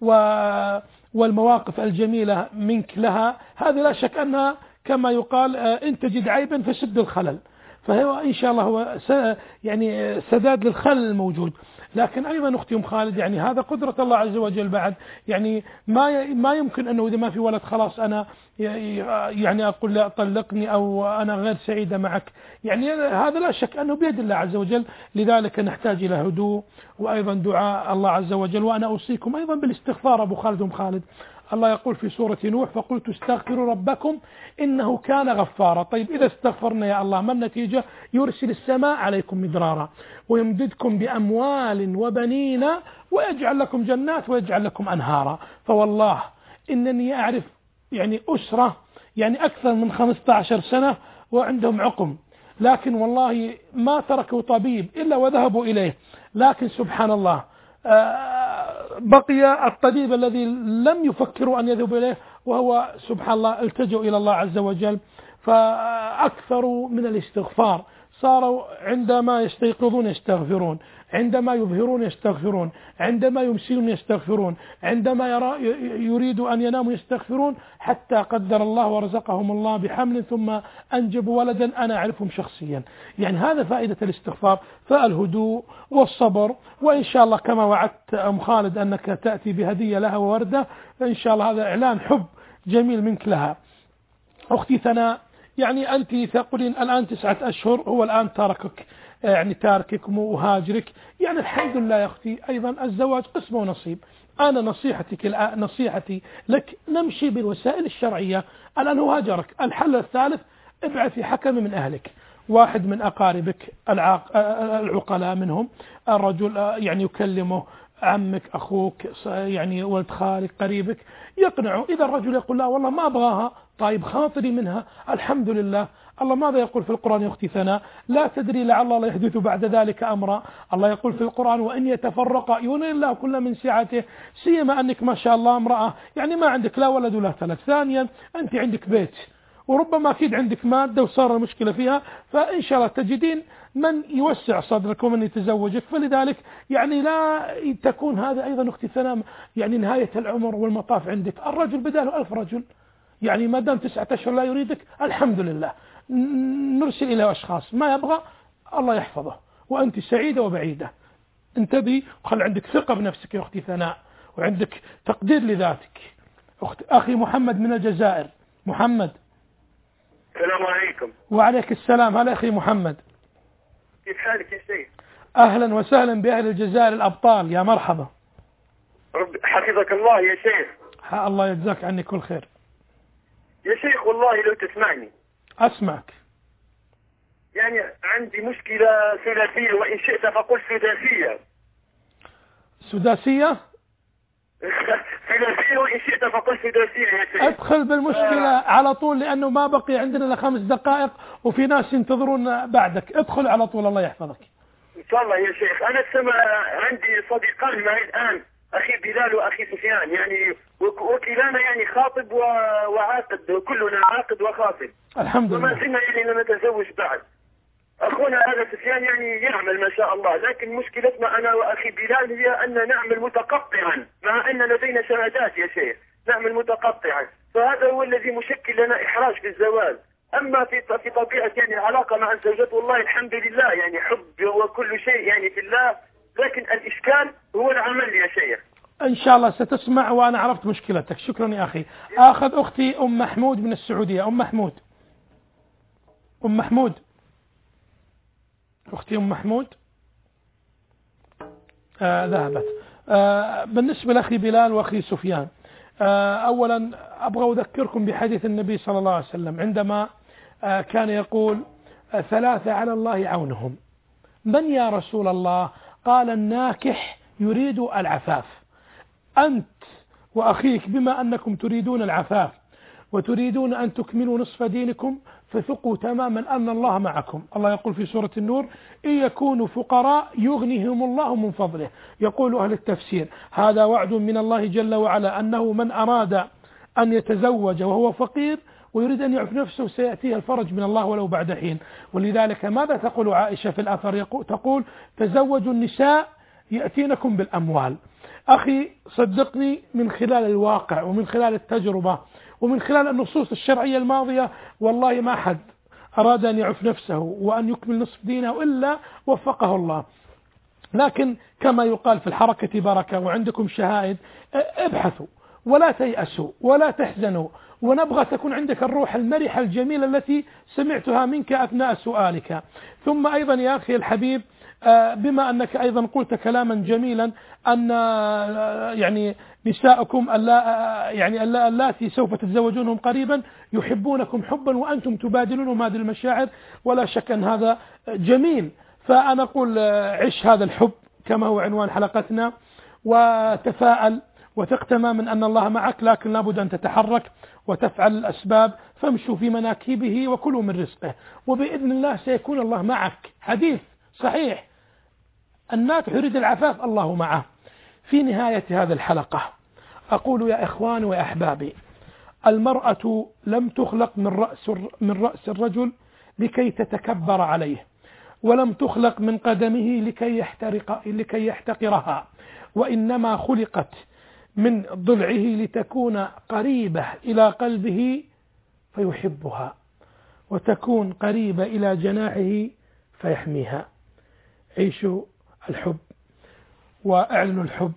والمواقف الجميلة منك لها هذا لا شك أنها كما يقال إن تجد عيبا فسد الخلل. فهو إن شاء الله هو يعني سداد للخلل الموجود. لكن أيضا أختي أم خالد يعني هذا قدرة الله عز وجل بعد يعني ما يمكن أنه إذا ما في ولد خلاص أنا يعني أقول لا طلقني أو أنا غير سعيدة معك. يعني هذا لا شك أنه بيد الله عز وجل. لذلك نحتاج إلى هدوء وأيضا دعاء الله عز وجل. وأنا أوصيكم أيضا بالاستغفار أبو خالد أم خالد. الله يقول في سورة نوح فقلت استغفروا ربكم إنه كان غفارا. طيب إذا استغفرنا يا الله ما النتيجة؟ يرسل السماء عليكم مدرارا ويمددكم بأموال وبنين ويجعل لكم جنات ويجعل لكم أنهارا. فوالله إنني أعرف يعني أسرة يعني أكثر من 15 سنة وعندهم عقم لكن والله ما تركوا طبيب إلا وذهبوا إليه. لكن سبحان الله بقي الطبيب الذي لم يفكروا أن يذهبوا إليه وهو سبحان الله التجوا إلى الله عز وجل فأكثروا من الاستغفار. صاروا عندما يستيقظون يستغفرون عندما يظهرون يستغفرون عندما يمسون يستغفرون عندما يريدوا أن يناموا يستغفرون حتى قدر الله ورزقهم الله بحمل ثم أنجبوا ولدا. أنا أعرفهم شخصيا. يعني هذا فائدة الاستغفار. فالهدوء والصبر وإن شاء الله كما وعدت أم خالد أنك تأتي بهدية لها ووردة إن شاء الله هذا إعلان حب جميل منك لها. أختي ثناء يعني أنت تقولين الآن 9 أشهر، هو الآن تركك، يعني تاركك وهاجرك، يعني الحمد لله يا أختي أيضا الزواج قسم ونصيب. أنا نصيحتي لك نمشي بالوسائل الشرعية. الآن هو هاجرك، الحل الثالث ابعثي حكم من أهلك، واحد من أقاربك العقلاء منهم، الرجل يعني يكلمه، عمك، أخوك، يعني ولد خالك، قريبك، يقنعه. إذا الرجل يقول لا والله ما أبغاها، طيب خاطري منها، الحمد لله. الله ماذا يقول في القرآن يا أختي ثناء؟ لا تدري لعل الله يحدث بعد ذلك أمرا. الله يقول في القرآن وإن يتفرقا يغني الله كل من سعته، سيما أنك ما شاء الله امرأة يعني ما عندك لا ولد ولا ثلاث، ثانيا أنت عندك بيت وربما أكيد عندك مادة وصار المشكلة فيها، فإن شاء الله تجدين من يوسع صدرك ومن يتزوجك. فلذلك يعني لا تكون هذا أيضا أختي ثناء يعني نهاية العمر والمطاف عندك. الرجل بداله 1000 رجل، يعني ما دام 9 أشهر لا يريدك الحمد لله، نرسل إلى أشخاص ما يبغى الله يحفظه، وأنت سعيدة وبعيدة. انتبهي وخلي عندك ثقة بنفسك يا أختي ثناء، وعندك تقدير لذاتك. أخي محمد من الجزائر. محمد. السلام عليكم. وعليك السلام. هلا أخي محمد، كيف حالك يا شيخ؟ أهلا وسهلا بأهل الجزائر الأبطال، يا مرحبا. حفظك الله يا شيخ. الله يجزاك عني كل خير يا شيخ. والله لو تسمعني. أسمعك. يعني عندي مشكلة ثلاثية، وإن شئت فقل سداسية. سداسية؟ ثلاثية وإن شئت فقل سداسية يا شيخ. ادخل بالمشكلة على طول، لأنه ما بقي عندنا إلا 5 دقائق وفي ناس ينتظرون بعدك. ادخل على طول، الله يحفظك. إن شاء الله يا شيخ. أنا عندي صديقان معي الآن، أخي بلال وأخي سفيان، يعني وكلانا يعني خاطب وعاقد، كلنا عاقد وخاطب الحمد لله، وما زلنا يعني لم نتزوج بعد. أخونا هذا سفيان يعني يعمل ما شاء الله، لكن مشكلتنا أنا وأخي بلال هي أن نعمل متقطعا، مع أن لدينا شهادات يا شيخ، نعمل متقطعا، فهذا هو الذي مشكل لنا إحراج في الزواج. أما في طبيعة يعني العلاقة مع الزوجات والله الحمد لله يعني حب وكل شيء يعني في الله، لكن الإشكال هو العمل يا شيخ. إن شاء الله ستسمع وأنا عرفت مشكلتك. شكرا يا أخي. آخذ أختي أم محمود من السعودية. أم محمود. أم محمود. أختي أم محمود ذهبت. بالنسبة لأخي بلال وأخي سفيان، أولا أبغى أذكركم بحديث النبي صلى الله عليه وسلم عندما كان يقول 3 على الله عونهم. من يا رسول الله؟ قال الناكح يريد العفاف. أنت وأخيك بما أنكم تريدون العفاف وتريدون أن تكملوا نصف دينكم فثقوا تماما أن الله معكم. الله يقول في سورة النور إن يكونوا فقراء يغنيهم الله من فضله. يقول أهل التفسير هذا وعد من الله جل وعلا أنه من أراد أن يتزوج وهو فقير ويريد أن يعف نفسه سيأتيه الفرج من الله ولو بعد حين. ولذلك ماذا تقول عائشة في الأثر؟ تقول تزوجوا النساء يأتينكم بالأموال. أخي صدقني من خلال الواقع ومن خلال التجربة ومن خلال النصوص الشرعية الماضية والله ما حد أراد أن يعف نفسه وأن يكمل نصف دينه إلا وفقه الله. لكن كما يقال في الحركة بركة، وعندكم شهائد، ابحثوا ولا تيأسوا ولا تحزنوا، ونبغى تكون عندك الروح المرحة الجميلة التي سمعتها منك أثناء سؤالك. ثم أيضا يا أخي الحبيب بما أنك أيضا قلت كلاما جميلا أن يعني نساءكم اللاتي سوف تتزوجونهم قريبا يحبونكم حبا وأنتم تبادلونهم هذه المشاعر، ولا شك أن هذا جميل. فأنا أقول عش هذا الحب كما هو عنوان حلقتنا، وتفاءل وثق تماما أن الله معك، لكن لابد أن تتحرك وتفعل الأسباب، فامشوا في مناكبه وكلوا من رزقه وبإذن الله سيكون الله معك. حديث صحيح، الناكح يريد العفاف الله معه. في نهاية هذه الحلقة أقول يا إخواني وأحبابي، المرأة لم تخلق من رأس الرجل لكي تتكبر عليه، ولم تخلق من قدمه لكي يحتقرها، وإنما خلقت من ضلعه لتكون قريبة إلى قلبه فيحبها، وتكون قريبة إلى جناحه فيحميها. عيشوا الحب وأعلنوا الحب،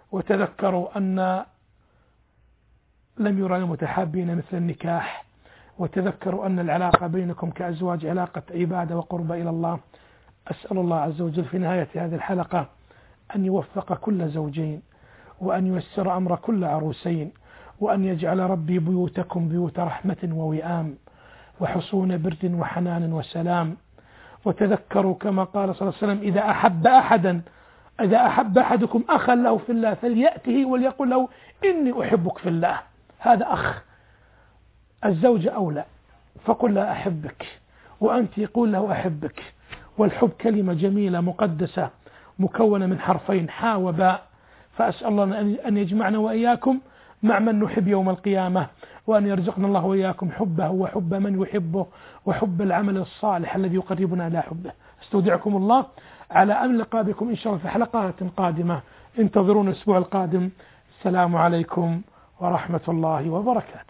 وتذكروا أن لم يرى المتحابين مثل النكاح، وتذكروا أن العلاقة بينكم كأزواج علاقة عبادة وقرب إلى الله. أسأل الله عز وجل في نهاية هذه الحلقة أن يوفق كل زوجين، وأن ييسر أمر كل عروسين، وأن يجعل ربي بيوتكم بيوت رحمة ووئام وحصون برد وحنان وسلام. وتذكروا كما قال صلى الله عليه وسلم: إذا أحب أحدكم أخا له في الله فليأته وليقل له إني أحبك في الله. هذا أخ. الزوج أولى، فقل لا أحبك، وأنت يقول له أحبك. والحب كلمة جميلة مقدسة مكونة من حرفين حاء وباء، فأسأل الله أن يجمعنا وإياكم مع من نحب يوم القيامة، وأن يرزقنا الله وإياكم حبه وحب من يحبه وحب العمل الصالح الذي يقربنا إلى حبه. استودعكم الله، على أمل لقاء بكم إن شاء الله في حلقات قادمة. انتظرونا الأسبوع القادم. السلام عليكم ورحمة الله وبركاته.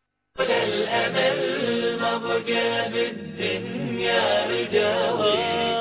الأمل مبقى بالدنيا رجاوي